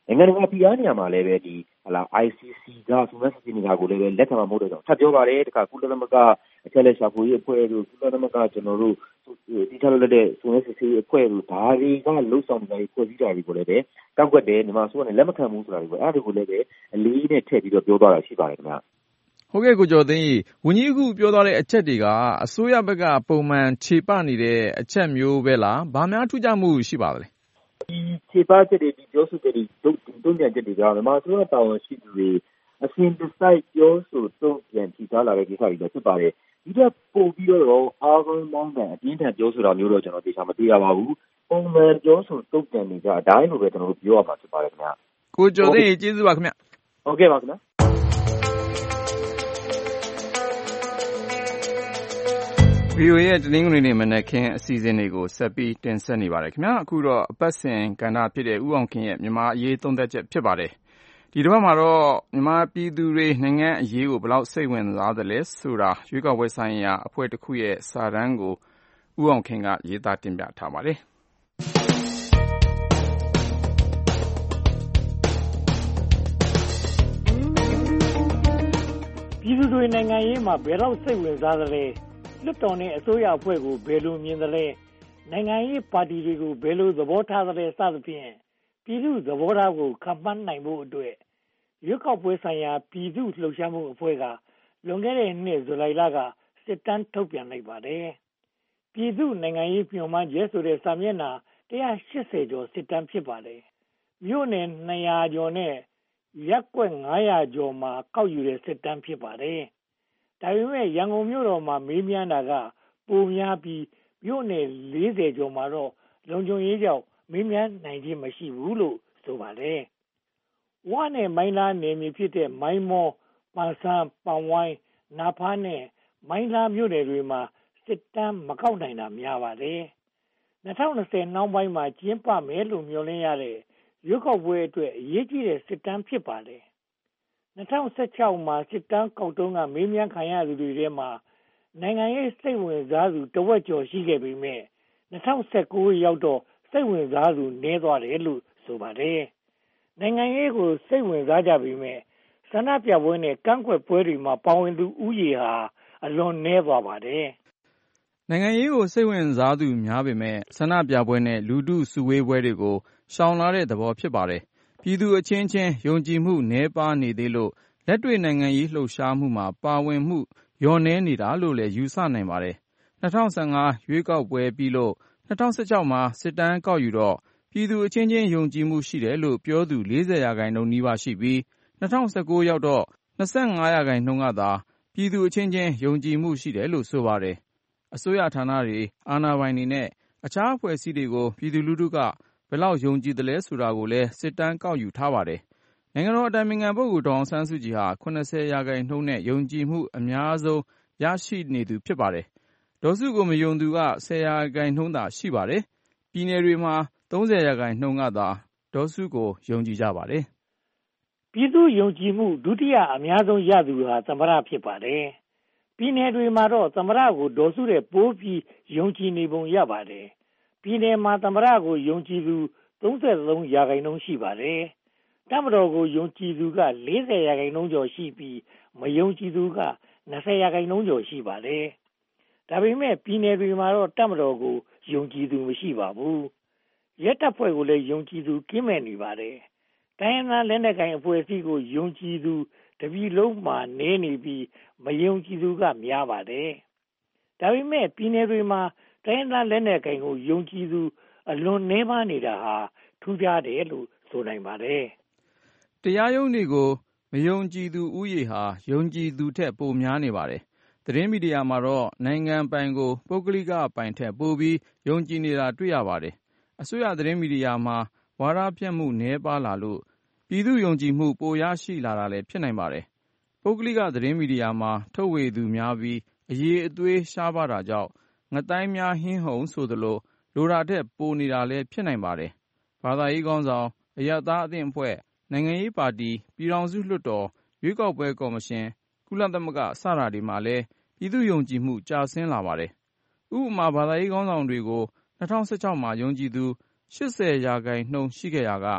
နိုင်ငံတကာဖိအားနေရာမှာလည်းပဲဒီဟလာ I C C ကစုံစမ်းစစ်ဆေးနေတာကိုလည်းပဲလက်ခံမှာမဟုတ်တဲ့ကြောင့်ထပ်ပြောပါတယ်တခါကုလသမဂ္ဂအချက်အလက်ရှာဖွေရေးအဖွဲ့တို့ကုလသမဂ္ဂကျွန်တော်တို့ဒီထားလို့တဲ့စုံစမ်းစစ်ဆေးရေးအဖွဲ့တို့ဒါတွေကလှုပ်ဆောင်နေတဲ့ဖွဲ့စည်းတာတွေကိုလည်းပဲကောက်ကွက်တယ်မြန်မာအစိုးရနဲ့လက်မခံဘူးဆိုတာတွေကိုအဲ့ဒါတွေကိုလည်းပဲအလေးနဲ့ထည့်ပြီးတော့ပြောသွားတာရှိပါတယ်ခင်ဗျာဟုတ်ကဲ့ကိုကျော်သိန်းဝန်ကြီးအခုပြောသွားတဲ့အချက်တွေကအစိုးရဘက်ကပုံမှန်ခြေပနေတဲ့အချက်မျိုးပဲလားဘာများထူးခြားမှုရှိပါသလဲဒီခြေပချက်တွေဒီပြောဆိုချက်တွေတုံ့ပြန်ချက်တွေကမြန်မာအစိုးရတာဝန်ရှိသူတွေအစဉ်တစိုက်ပြောဆိုတုံ့ပြန်ထိထားလာတဲ့ကိစ္စတွေဖြစ်ပါတယ်ဒီကပို့ပြီးတော့အားကောင်းမောင်းတဲ့အပြင်းထန်ပြောဆိုတာမျိုးတော့ကျွန်တော်သိချာမတွေ့ရပါဘူးပုံမှန်ပြောဆိုတုံ့ပြန်နေကြအတိုင်းလိုပဲကျွန်တော်တို့ပြောရမှာဖြစ်ပါတယ်ခင်ဗျာကိုကျော်သိန်းကျေးဇူးပါခင်ဗျဟုတ်ကဲ့ပါခင်ဗျာဗီအိုအေရဲ့တနင်္ဂနွေနေ့မနက်ခင်းအစီအစဉ်တွေကိုဆက်ပြီးတင်ဆက်နေပါတယ်ခင်ဗျာအခုတော့အပတ်စဉ်ကဏ္ဍဖြစ်တဲ့ဦးအောင်ခင်ရဲ့မြန်မာအရေးသုံးသပ်ချက်ဖြစ်ပါတယ်ဒီတစ်ပတ်မှာတော့မြန်မာပြည်သူတွေနိုင်ငံအရေးကိုဘယ်လောက်စိတ်ဝင်စားသလဲဆိုတာရွေးကောက်ပွဲဆိုင်ရာအဖွဲ့တစ်ခုရဲ့စာတမ်းကိုဦးအောင်ခင်ကရေးသားတင်ပြထားပါတယ်ပြည်သူတွေနိုင်ငံရေးမှာဘယ်တော့စိတ်ဝင်စားသလဲလွှတ်တော်နဲ့အစိုးရအဖွဲ့ကိုဘယ်လိုမြင်သလဲနိုင်ငံရေးပါတီတွေကိုဘယ်လိုသဘောထားသလဲစသဖြင့်ပြည်သူသဘောထားကိုခံမှန်းနိုင်ဖို့အတွက်ရွေးကောက်ပွဲဆိုင်ရာပြည်သူလှုပ်ရှားမှုအဖွဲ့ကလွန်ခဲ့တဲ့နှစ်ဇူလိုင်လကစစ်တမ်းထုတ်ပြန်လိုက်ပါတယ်ပြည်သူနိုင်ငံရေးညွှန်မှန်းချက်ဆိုတဲ့စာမျက်နှာone hundred eightyကျော်စစ်တမ်းဖြစ်ပါတယ်မြို့နယ်two hundredကျော်နဲ့ရပ်ကွက်five hundredကျော်မှာကောက်ယူတဲ့စစ်တမ်းဖြစ်ပါတယ်ဒါပေမဲ့ရန်ကုန်မြို့တော်မှာမေးမြန်းတာကပိုများပြီးမြို့နယ်fortyကျော်မှာတော့လုံခြုံရေးကြောင့်မေးမြန်းနိုင်ခြင်းမရှိဘူးလို့ဆိုပါတယ်။ဝနဲ့မိုင်းလားနယ်မြေဖြစ်တဲ့မိုင်းမောပန်ဆန်းပန်ဝိုင်းနာဖားနဲ့မိုင်းလားမြို့နယ်တွေမှာစစ်တမ်းမကောက်နိုင်တာများပါတယ်။twenty twentyနှောင်းပိုင်းမှာကျင်းပမယ်လို့မျှော်လင့်ရတဲ့ရွေးကောက်ပွဲအတွက်အရေးကြီးတဲ့စစ်တမ်းဖြစ်ပါတယ်။twenty sixteenမှာစစ်တမ်းကောက်တုန်းကမေးမြန်းခံရသူတွေထဲမှာနိုင်ငံရေးစိတ်ဝင်စားသူတဝက်ကျော်ရှိခဲ့ပေမဲ့twenty nineteenရောက်တော့စိတ်ဝင်စားသူနည်းသွားတယ်လို့ဆိုပါတယ်။နိုင်ငံရေးကိုစိတ်ဝင်စားကြပေမဲ့ဆန္ဒပြပွဲနဲ့ကန့်ကွက်ပွဲတွေမှာပါဝင်သူဦးရေဟာအလွန်နည်းသွားပါတယ်။နိုင်ငံရေးကိုစိတ်ဝင်စားသူများပေမဲ့ဆန္ဒပြပွဲနဲ့လူထုစုဝေးပွဲတွေကိုရှောင်လာတဲ့သဘောဖြစ်ပါတယ်။ပြည်သူအချင်းချင်းယုံကြည်မှုနည်းပါးနေသေးလို့လက်တွေ့နိုင်ငံရေးလှုပ်ရှားမှုမှာပါဝင်မှုလျော့နည်းနေတာလို့လည်းယူဆနိုင်ပါတယ်။twenty fifteenရွေးကောက်ပွဲပြီးလို့twenty sixteenမှာစစ်တမ်းကောက်ယူတော့ပြည်သူအချင်းချင်းယုံကြည်မှုရှိတယ်လို့ပြောသူfortyရာခိုင်နှုန်းနီးပါးရှိပြီးtwenty nineteenရောက်တော့twenty-fiveရာခိုင်နှုန်းကသာပြည်သူအချင်းချင်းယုံကြည်မှုရှိတယ်လို့ဆိုပါတယ်။အစိုးရဌာနတွေအာဏာပိုင်တွေနဲ့အခြားအဖွဲ့အစည်းတွေကိုပြည်သူလူထုကဘယ်လောက်ယုံကြည်သလဲဆိုတာကိုလည်းစစ်တမ်းကောက်ယူထားပါတယ်။နိုင်ငံတော်အတိုင်ပင်ခံပုဂ္ဂိုလ်ဒေါ်အောင်ဆန်းစုကြည်ဟာseventyရာခိုင်နှုန်းနဲ့ယုံကြည်မှုအများဆုံးရရှိနေသူဖြစ်ပါတယ်။ဒေါ်စုကိုမယုံသူကtenရာခိုင်နှုန်းသာရှိပါတယ်။ပြည်နယ်တွေမှာthirtyရာခိုင်နှုန်းကသာဒေါ်စုကိုယုံကြည်ကြပါတယ်။ပြည်သူယုံကြည်မှုဒုတိယအများဆုံးရသူဟာသမ္မတဖြစ်ပါတယ်။ပြည်နယ်တွေမှာတော့သမ္မတကိုဒေါ်စုတဲ့ပိုးပြီးယုံကြည်နေပုံရပါတယ်။ပြည်နယ်မှာသမ္မတကိုယုံကြည်သူthirty-threeရာခိုင်နှုန်းရှိပါတယ်။တပ်မတော်ကိုယုံကြည်သူကfortyရာခိုင်နှုန်းကျော်ရှိပြီးမယုံကြည်သူကtwentyရာခိုင်နှုန်းကျော်ရှိပါတယ်။ဒါပေမဲ့ပြည်နယ်တွေမှာတော့တပ်မတော်ကိုယုံကြည်သူမရှိပါဘူး။ရဲတပ်ဖွဲ့ကိုလည်းယုံကြည်သူကင်းမဲ့နေပါတယ်။တိုင်းရင်းသားလက်နက်ကိုင်အဖွဲ့အစည်းကိုယုံကြည်သူတပြည်လုံးမှာနည်းနေပြီးမယုံကြည်သူကများပါတယ်။ဒါပေမဲ့ပြည်နယ်တွေမှာတိုင်းရင်းသားလက်နက်ကိုင်ကိုယုံကြည်သူအလွန်နည်းပါးနေတာဟာထူးခြားတယ်လို့ဆိုနိုင်ပါတယ်။တရားရုံးတွေကိုမယုံကြည်သူဦးရေဟာယုံကြည်သူထက်ပိုများနေပါတယ်။သတင်းမီဒီယာမှာတော့နိုင်ငံပိုင်ကိုပုဂ္ဂလိကပိုင်ထက်ပိုပြီးယုံကြည်နေတာတွေ့ရပါတယ်။အစိုးရသတင်းမီဒီယာမှာဝါဒဖြန့်မှုနည်းပါးလာလို့ပြည်သူယုံကြည်မှုပိုရရှိလာတာလည်းဖြစ်နိုင်ပါတယ်။ပုဂ္ဂလိကသတင်းမီဒီယာမှာထုတ်ဝေသူများပြီးအရေးအသွေးရှားပါးတာကြောင့်ငသိုင်းများဟင်းဟုံဆိုသလိုလိုတာထက်ပိုနေတာလည်းဖြစ်နိုင်ပါတယ်။ဘာသာရေးခေါင်းဆောင်အရပ်သားအသင်းအဖွဲ့နိုင်ငံရေးပါတီပြည်ထောင်စုလွှတ်တော်ရွေးကောက်ပွဲကော်မရှင်ကုလသမဂ္ဂစတာတွေမှာလည်းပြည်သူယုံကြည်မှုကျဆင်းလာပါတယ်။ဥပမာဘာသာရေးခေါင်းဆောင်တွေကိုtwenty sixteenမှာယုံကြည်သူeightyရာခိုင်နှုန်းရှိခဲ့ရာက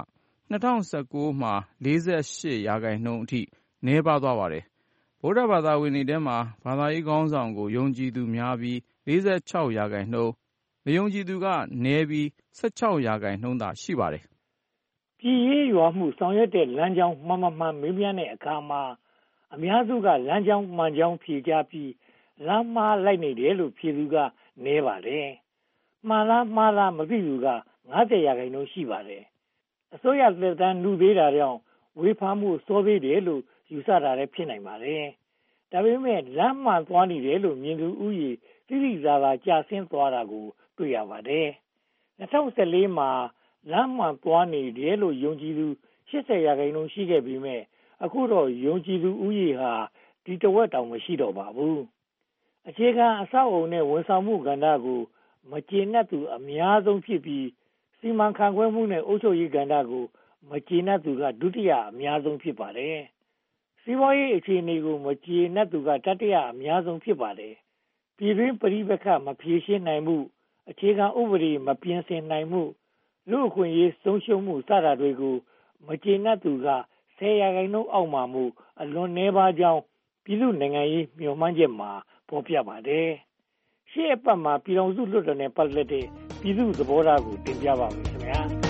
၂၀၁၉မှာ၄၈ရာခိုင်နှုန်းအထိနည်းပါးသွားပါတယ်။ဗုဒ္ဓဘာသာဝင်တွေထဲမှာဘာသာရေးခေါင်းဆောင်ကိုယုံကြည်သူများပြီး၄၆ရာခိုင်နှုန်းမယုံကြည်သူကနည်းပြီး၁၆ရာခိုင်နှုန်းသာရှိပါတယ်။ပြည်ရေးရွာမှုဆောင်ရွက်တဲ့လမ်းကြောင်းမှန်မှန်မေးမြန်းတဲ့အခါမှာအများစုကလမ်းကြောင်းမှန်ကြောင်းဖြေကြပြီးလမ်းမှားလိုက်နေတယ်လို့ဖြေသူကနည်းပါတယ်။မှန်လားမှားလားမသိသူက၅၀ရာခိုင်နှုန်းရှိပါတယ်။အစိုးရလက်တန်းနုသေးတာကြောင့်ဝေဖန်မှုစောသေးတယ်လို့ယူဆတာလည်းဖြစ်နိုင်ပါတယ်။ဒါပေမဲ့လမ်းမှန်သွားနေတယ်လို့မြင်သူဥယေသိသိသာသာကျဆင်းသွားတာကိုတွေ့ရပါတယ်။၂၀၁၄မှာလမ်းမှန်သွားနေတယ်လို့ယုံကြည်သူ၈၀ရာခိုင်နှုန်းရှိခဲ့ပြီးမဲ့အခုတော့ယုံကြည်သူဥယေဟာဒီတဝက်တောင်မရှိတော့ပါဘူး။အခြေခံအဆောက်အအုံနဲ့ဝန်ဆောင်မှုကဏ္ဍကိုမကျေနပ်သူအများဆုံးဖြစ်ပြီးစီမံခန့်ခွဲမှုနဲ့အုပ်ချုပ်ရေးကဏ္ဍကိုမကျေနပ်သူကဒုတိယအများဆုံးဖြစ်ပါတယ်။စီးပွားရေးအခြေအနေကိုမကျေနပ်သူကတတိယအများဆုံးဖြစ်ပါတယ်။ပြည်တွင်းပဋိပက္ခမဖြေရှင်းနိုင်မှုအခြေခံဥပဒေမပြင်ဆင်နိုင်မှုလူ့အခွင့်အရေးဆုံးရှုံးမှုစတာတွေကိုမကျေနပ်သူက၁၀ရာခိုင်နှုန်းအောက်မှာမူအလွန်နည်းပါးကြောင်းပြည်သူ့နိုင်ငံရေးမျှော်မှန်းချက်မှာဖော်ပြပါတယ်။ရှေ့အပတ်မှာပြည်ထောင်စုလွှတ်တော်နဲ့ပတ်သက်တဲ့ပြည်သူ့သဘောထားကိုတင်ပြပါမယ်ခင်ဗျာ။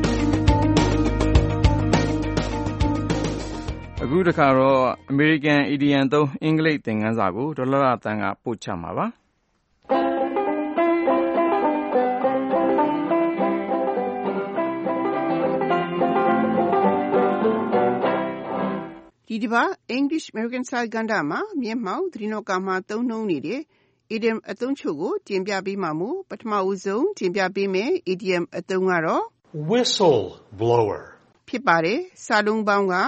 အခုတခါတော့အမေရိကန်အီဒီယံသုံးအင်္ဂလိပ်သင်ခန်းစာကိုဒေါ်လာတန်းကပို့ချမှာပါ။ဒီတစ်ပတ် English American စာကဏ္ဍမှာမျက်မှောက်သတင်းတော်ကမှာသုံးနှုန်းနေတဲ့ idiom အသုံးချုပ်ကိုတင်ပြပေးမှာမို့ပထမဦးဆုံးတင်ပြပေးမယ် idiom အသုံးကတော့ whistle blower ဖြစ်ပါတယ်။စာလုံးပေါင်းက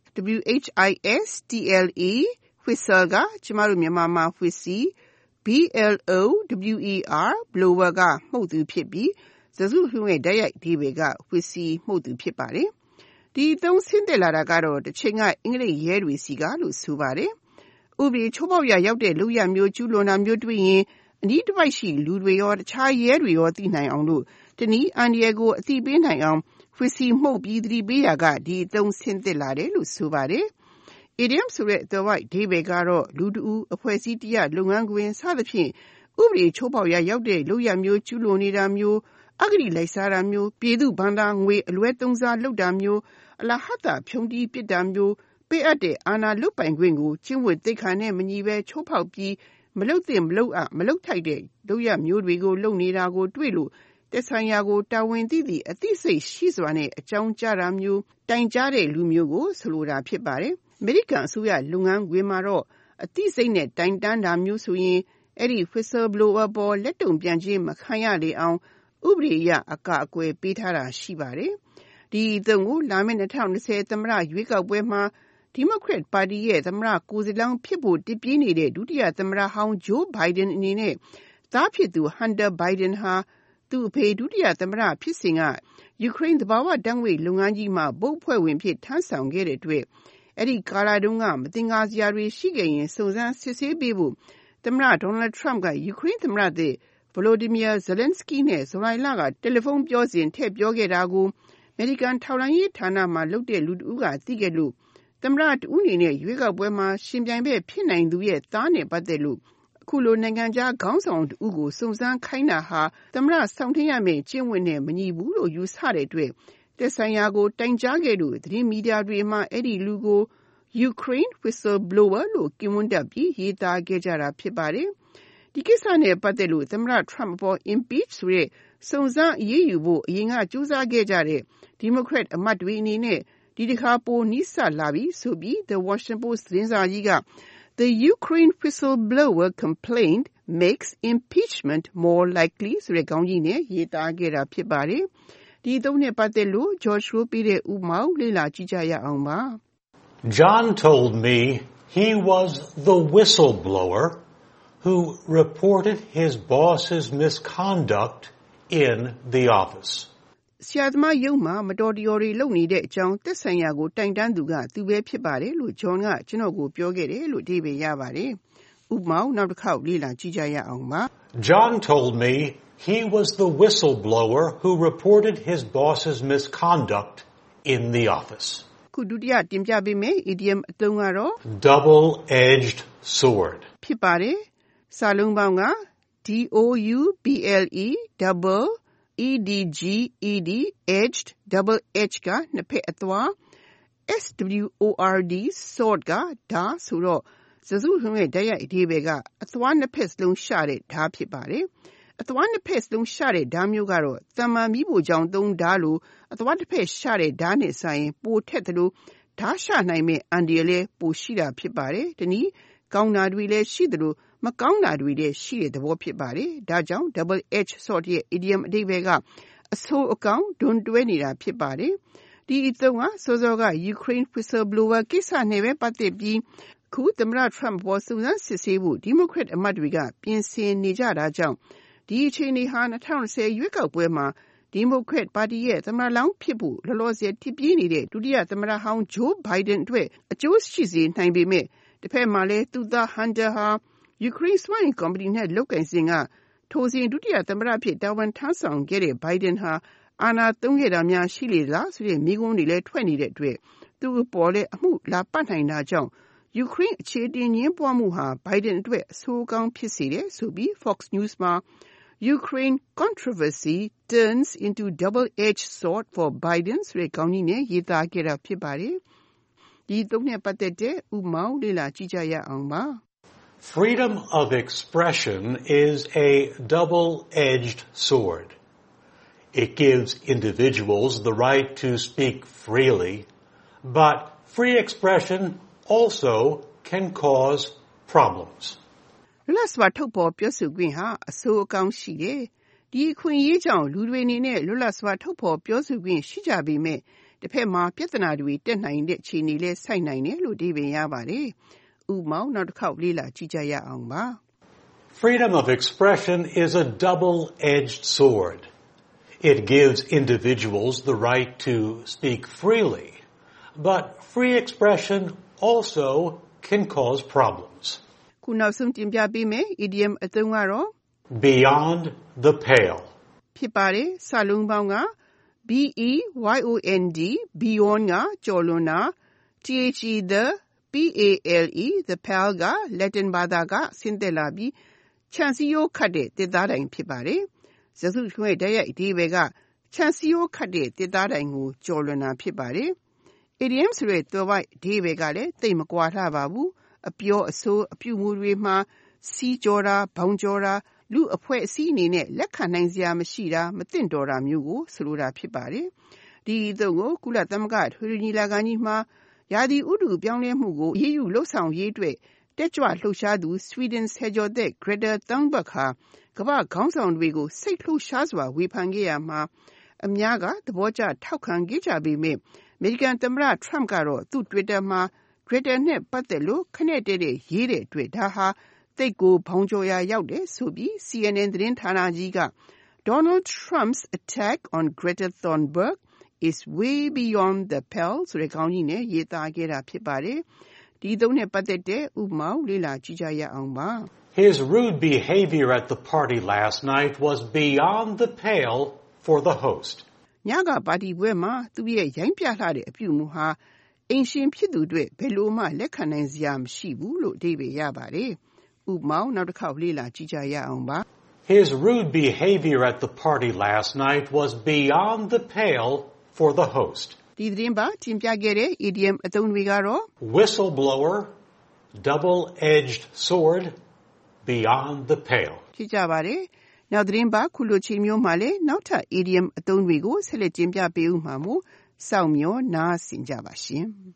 W H I S T L E whistle ကကျမတို့မြန်မာမှာ whistle B L O W E R blower ကမှုတ်သူဖြစ်ပြီးစကားစုတခုလုံးရဲ့တိုက်ရိုက်အဓိပ္ပာယ်က whistle မှုတ်သူဖြစ်ပါတယ်။ဒီအသုံးဆင်းသက်လာတာကတော့တချိန်ကအင်္ဂလိပ်ရဲတွေစီကလို့ဆိုပါတယ်။ဥပဒေချိုးဖောက်ရာရောက်တဲ့လုပ်ရမျိုးကျူးလွန်တာမျိုးတွေ့ရင်အနည်းတစ်ပိုက်ရှိလူတွေရောတခြားရဲတွေရောသိနိုင်အောင်လို့တနည်းအန္တရာယ်ကိုအသိပေးနိုင်အောင်whistle မှုတ်ပြီးသတိပေးရာကဒီအသုံးဆင်းသက်လာတယ်လို့ဆိုပါတယ်။ idiom ဆိုတဲ့အသုံးအဓိပ္ပာယ်ကတော့လူတဦးအဖွဲ့အစည်းတရားလုပ်ငန်းခွင်စသဖြင့်ဥပဒေချိုးဖောက်ရာရောက်တဲ့လုပ်ရမျိုးကျူးလွန်နေတာမျိုးအဂတိလိုက်စားတာမျိုးပြည်သူဘဏ္ဍာငွေအလွဲသုံးစားလုပ်တာမျိုးအလဟဿဖြုံးတီးပစ်တာမျိုးပေးအပ်တဲ့အာဏာလွတ်ပိုင်ခွင့်ကိုကျင့်ဝတ်သိက္ခာနဲ့မညီဘဲချိုးဖောက်ပြီးမလုပ်သင့်မလုပ်အပ်မလုပ်ထိုက်တဲ့လုပ်ရမျိုးတွေကိုလုပ်နေတာကိုတွေ့လို့သက်ဆိုင်ရာကိုတာဝန်သိသည့်အသိစိတ်ရှိစွာနဲ့အကြောင်းကြားတာမျိုးတိုင်ကြားတဲ့လူမျိုးကိုဆိုလိုတာဖြစ်ပါတယ်။အမေရိကန်အစိုးရလုပ်ငန်းခွင်မှာတော့အသိစိတ်နဲ့တိုင်တန်းတာမျိုးဆိုရင်အဲ့ဒီ whistle blower ပေါ်လက်တုံပြန်ခြင်းမခံရလေအောင်ဥပဒေအရအကာအကွယ်ပေးထားတာရှိပါတယ်။ဒီအသုံးကိုလာမယ့်၂၀၂၀သမ္မတရွေးကောက်ပွဲမှာဒီမိုကရက်ပါတီရဲ့သမ္မတကိုယ်စားလှယ်ဖြစ်ဖို့တည်ပြင်းနေတဲ့ဒုတိယသမ္မတဟောင်းဂျိုးဘိုင်ဒန်အနေနဲ့သားဖြစ်သူဟန်တာဘိုင်ဒန်ဟာသူ့အဖေဒုတိယသမ္မတဖြစ်စဉ်ကယူကရိန်းသဘာဝဓာတ်ငွေ့လုပ်ငန်းကြီးမှာဘုတ်ဖွဲ့ဝင်ဖြစ်ထမ်းဆောင်ခဲ့တဲ့အတွက်အဲ့ဒီကာလတုန်းကမသင်္ကာစရာတွေရှိခဲ့ရင်စုံစမ်းစစ်ဆေးပေးဖို့သမ္မတဒေါ်နယ်ထရမ့်ကယူကရိန်းသမ္မတသစ်Volodymyr Zelensky နဲ့ဇူလိုင်လကတယ်လီဖုန်းပြောစဉ်ထည့်ပြောခဲ့တာကိုအမေရိကန်ထောက်လှမ်းရေးဌာနမှလုပ်တဲ့လူတဦးကသိခဲ့လို့သမ္မတတဦးအနေနဲ့ရွေးကောက်ပွဲမှာရှင်ပြိုင်ဘက်ဖြစ်နိုင်သူရဲ့သားနဲ့ပတ်သက်လို့အခုလိုနိုင်ငံခြားခေါင်းဆောင်တဦးကိုစုံစမ်းခိုင်းတာဟာသမ္မတဆောင်ထင်းရမယ့်ကျင့်ဝတ်နဲ့မညီဘူးလို့ယူဆတဲ့အတွက်သက်ဆိုင်ရာကိုတိုင်ကြားခဲ့လို့သတင်းမီဒီယာတွေမှာအဲ့ဒီလူကို Ukraine whistleblower လို့ကင်မွန်းတပ်ပြီးရေးသားခဲ့ကြတာဖြစ်ပါတယ်။ဒီကိစ္စနဲ့ပတ်သက်လို့သမ္မတ Trump ပေါ် impeach ဆိုတဲ့စုံစမ်းအရေးယူဖို့အရင်ကကြိုးစားခဲ့ကြတဲ့ Democrat အမတ်တွေအနေနဲ့ဒီတစ်ခါပိုနီးစပ်လာပြီဆိုပြီး The Washington Post သတင်းစာကြီးက The Ukraine whistleblower complaint makes impeachment more likely ဆိုတဲ့ခေါင်းကြီးနဲ့ရေးသားခဲ့တာဖြစ်ပါတယ်။ဒီအသုံးနဲ့ပတ်သက်လို့ George Rowe ပြတဲ့ဥပမာလေ့လာကြည့်ကြရအောင်ပါ။ John told me he was the whistleblower who reported his boss's misconduct in the office. ဆရာသမားရုံးမှာမတော်တရော်တွေလုပ်နေတဲ့အကြောင်းသက်ဆိုင်ရာကိုတိုင်တန်းသူကသူပဲဖြစ်ပါတယ်လို့ John ကကျွန်တော်ကိုပြောခဲ့တယ်လို့အဓိပ္ပာယ်ရပါတယ်။ဥပမာနောက်တစ်ခေါက်လေ့လာကြည့်ကြရအောင်ပါ John told me he was the whistleblower who reported his boss's misconduct in the office. ခုဒုတိယတင်ပြပေးမယ့် idiom အသုံးကတော့ double-edged sword. ဖြစ်ပါတယ်။စာလုံးပေါင်းက D O U B L E double E D G E D edged double edge ကနှစ်ဖက်အသွား S W O R D sword ကဓာတ်ဆိုတော့စကားစုတခုလုံးရဲ့တိုက်ရိုက်အဓိပ္ပာယ်ကအသွားနှစ်ဖက်စလုံးရှာတဲ့ဓာတ်ဖြစ်ပါတယ်။အသွားနှစ်ဖက်စလုံးရှာတဲ့ဓာတ်မျိုးကတော့တမန်မီးဖိုချောင်သုံးဓာတ်လိုအသွားတစ်ဖက်ရှာတဲ့ဓာတ်နဲ့ဆိုင်ရင်ပိုထက်သလိုဓာတ်ရှာနိုင်မဲ့အန်ဒီရလည်းပိုရှိတာဖြစ်ပါတယ်။ဒီနည်းကောင်းတာတွေလည်းရှိသလိုမကောင်းတာတွေလည်းရှိတဲ့သဘောဖြစ်ပါတယ်။ဒါကြောင့် double edge sword ရဲ့ idiom အဓိပ္ပာယ်ကအဆိုးအကောင်ဒွန်တွဲနေတာဖြစ်ပါတယ်။ဒီအသုံးကစောစောက Ukraine whistleblower ကိစ္စနဲ့ပဲပတ်သက်ပြီးခုသမ္မတ Trump ပေါ်စုံစမ်းစစ်ဆေးဖို့ Democrat အမတ်တွေကပြင်ဆင်နေကြတာကြောင့်ဒီအခြေအနေဟာ၂၀၂၀ရွေးကောက်ပွဲမှာ Democrat ပါတီရဲ့သမ္မတလောင်းဖြစ်ဖို့လောလောဆယ်ထိပြေးနေတဲ့ဒုတိယသမ္မတဟောင်း Joe Biden အတွက်အကျိုးရှိစေနိုင်ပေမဲ့တစ်ဖက်မှာလည်းသူသား Hunter ဟာ Ukraine စွမ်းအင်ကုမ္ပဏီနဲ့လုပ်ကိုင်စဉ်ကထိုစဉ်ဒုတိယသမ္မတဖြစ်တာဝန်ထမ်းဆောင်ခဲ့တဲ့ Biden ဟာအာဏာသုံးခဲ့တာများရှိလေလားဆိုတဲ့မေးခွန်းတွေလည်းထွက်နေတဲ့အတွက်သူ့ပေါ်လည်းအမှုလာပတ်နိုင်တာကြောင့်Ukraine အခြေတင်ငင်းပွားမှုဟာ Biden အတွက်အဆိုးကောင်းဖြစ်စေတယ်ဆိုပြီး Fox News မှာ Ukraine controversy turns into double-edged sword for Biden ဆိုတဲ့ခေါင်းကြီးနဲ့ရေးသားခဲ့တာဖြစ်ပါတယ်။ဒီသုံးနဲ့ပတ်သက်တဲ့ဥပမာလေ့လာကြည့်ကြရအောင်ပါ။ Freedom of expression is a double-edged sword. It gives individuals the right to speak freely, but free expression also can cause problems. လွတ်လပ်စွာထုတ်ဖော်ပြောဆိုခွင့်ဟာအဆိုးအကောင်းရှိတယ်။ဒီအခွင့်အရေးကြောင့်လူတွေအနေနဲ့လွတ်လပ်စွာထုတ်ဖော်ပြောဆိုခွင့်ရှိကြပေမဲ့တစ်ဖက်မှာပြဿနာတွေတက်နိုင်တဲ့အခြေအနေလဲဆိုက်နိုင်တယ်လို့ဒီပင်ရပါတယ်။ဥပမာနောက်တစ်ခေါက်လေ့လာကြည့်ကြရအောင်ပါ။ Freedom of expression is a double-edged sword. It gives individuals the right to speak freely, but free expression also can cause problems. ခုနောက်ဆုံးတင်ပြပေးမယ် idiom အသုံးကတော့ beyond the pale ဖြစ်ပါတယ်။စာလုံးပေါင်းက B E Y O N D beyond ကကျော်လွန်တာ T H E the P A L E the pale က Latin ဘာသာကဆင်းသက်လာပြီးခြံစည်းရိုးခတ်တဲ့တစ်သားတိုင်ဖြစ်ပါတယ်။စကားစုတခုရဲ့တိုက်ရိုက်အဓိပ္ပာယ်ကခြံစည်းရိုးခတ်တဲ့တစ်သားတိုင်ကိုကျော်လွန်တာဖြစ်ပါတယ်။ idiom ဆိုတဲ့သွယ်ဝိုက်အဓိပ္ပာယ်ကလည်းသိပ်မကွာလှပါဘူး။အပြောအဆိုအပြုမှုတွေမှာစီးကြောတာဘောင်ကြောတာလူအဖွဲ့အစည်းအနေနဲ့လက်ခံနိုင်စရာမရှိတာမသင့်တော်တာမျိုးကိုဆိုလိုတာဖြစ်ပါတယ်။ဒီအသုံးကိုကုလသမဂ္ဂထွေထွေညီလာခံကြီးမှာရာသီဥတုပြောင်းလဲမှုကိုအရေးယူလှုပ်ဆောင်ရေးအတွက်တက်ကြွလှုပ်ရှားသူ Sweden ဆယ်ကျော်သက် Greta Thunberg ဟာကမ္ဘာခေါင်းဆောင်တွေကိုစိတ်လှုပ်ရှားစွာဝေဖန်ခဲ့ရမှာအများကသဘောကျထောက်ခံခဲ့ကြပေမဲ့အမေရိကန်သမ္မတ Trump ကတော့သူ့ Twitter မှာ Greta နဲ့ပတ်သက်လို့ခနဲ့တဲတဲ့ရေးတဲ့အတွက်ဒါဟာသိပ်ကိုဘောင်ကျော်ရာရောက်တယ်ဆိုပြီး C N N သတင်းဌာနကြီးက Donald Trump's attack on Greta Thunberg is way beyond the pale ဆိုတဲ့ခေါင်းကြီးနဲ့ရေးသားခဲ့တာဖြစ်ပါတယ်။ဒီသုံးနဲ့ပတ်သက်တဲ့ဥပမာလေ့လာကြည့်ကြရအောင်ပါ။ His rude behavior at the party last night was beyond the pale for the host. ညကပါတီပွဲမှာသူ့ရဲ့ရိုင်းပြလှတဲ့အပြုအမူဟာအိမ်ရှင်ဖြစ်သူတွေဘယ်လိုမှလက်ခံနိုင်စရာမရှိဘူးလို့အဓိပ္ပာယ်ရပါတယ်။ဥပမာနောက်တစ်ခေါက်လေ့လာကြည့်ကြရအောင်ပါ။ His rude behavior at the party last night was beyond the pale for the host. ဒီသတင်းပါတင်ပြခဲ့တဲ့ idiom အသုံးတွေကတော့ whistleblower, double-edged sword, beyond the pale. ဖြစ်ကြပါတယ်။နောက်သတင်းပါခုလိုချိန်မျိုးမှာလဲနောက်ထပ် idiom အသုံးတွေကိုဆက်လက်တင်ပြပေးဦးမှာမို့စောင့်မျှော်နားဆင်ကြပါရှင်။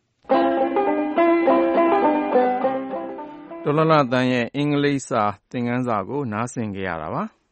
ဒေါ်လာလာတန်ရဲ့အင်္ဂလိပ်စာသင်ခန်းစာကိုနားဆင်ကြရတာပါ။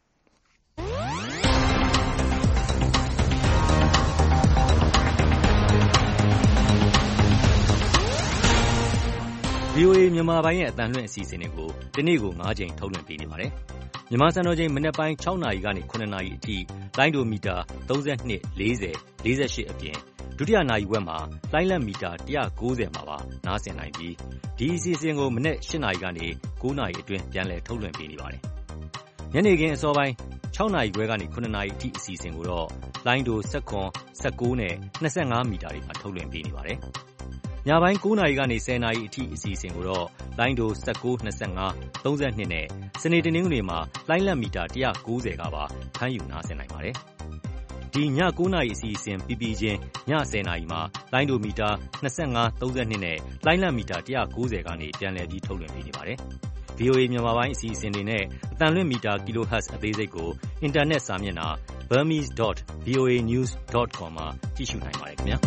V O A မြန်မာပိုင်းရဲ့အသံလွှင့်အစီအစဉ်တွေကိုဒီနေ့ကို၅ချိန်ထုတ်လွှင့်ပေးနေပါတယ်။မြန်မာစံတော်ချိန်မနက်ပိုင်း၆နာရီကနေ၇နာရီအထိလိုင်းဒိုမီတာ၃၂ ၄၀ ၄၈အပြင်ဒုတိယနာရီဝက်မှာလိုင်းလတ်မီတာ၁၉၀မှာပါနားဆင်နိုင်ပြီးဒီအစီအစဉ်ကိုမနက်၈နာရီကနေ၉နာရီအတွင်းပြန်လည်ထုတ်လွှင့်ပေးနေပါတယ်။ညနေခင်းအစောပိုင်း၆နာရီခွဲကနေ၇နာရီအထိအစီအစဉ်ကိုတော့လိုင်းဒို၁၇ ၁၉နဲ့၂၅မီတာတွေမှာထုတ်လွှင့်ပေးနေပါတယ်။ညပိုင်း၉နာရီကနေ၁၀နာရီအထိအစီအစဉ်ကိုတော့လိုင်းဒို၁၉ ၂၅ ၃၂နဲ့စနေတနင်္ဂနွေမှာလိုင်းလံမီတာ၁၉၀ကပါဖမ်းယူနားဆင်နိုင်ပါတယ်။ဒီည၉နာရီအစီအစဉ်ပြီးပြီးချင်းည၁၀နာရီမှာလိုင်းဒိုမီတာ၂၅ ၃၂နဲ့လိုင်းလံမီတာ၁၉၀ကနေပြန်လည်ပြီးထုတ်လွှင့်ပေးနေပါတယ်။ဗွီအိုအေ မြန်မာပိုင်းအစီအစဉ်တွေနဲ့အသံလွှင့်မီတာ kilohertz အသေးစိတ်ကိုအင်တာနက်စာမျက်နှာ burmese dot voa news dot com မှာကြည့်ရှုနိုင်ပါတယ်ခင်ဗျာ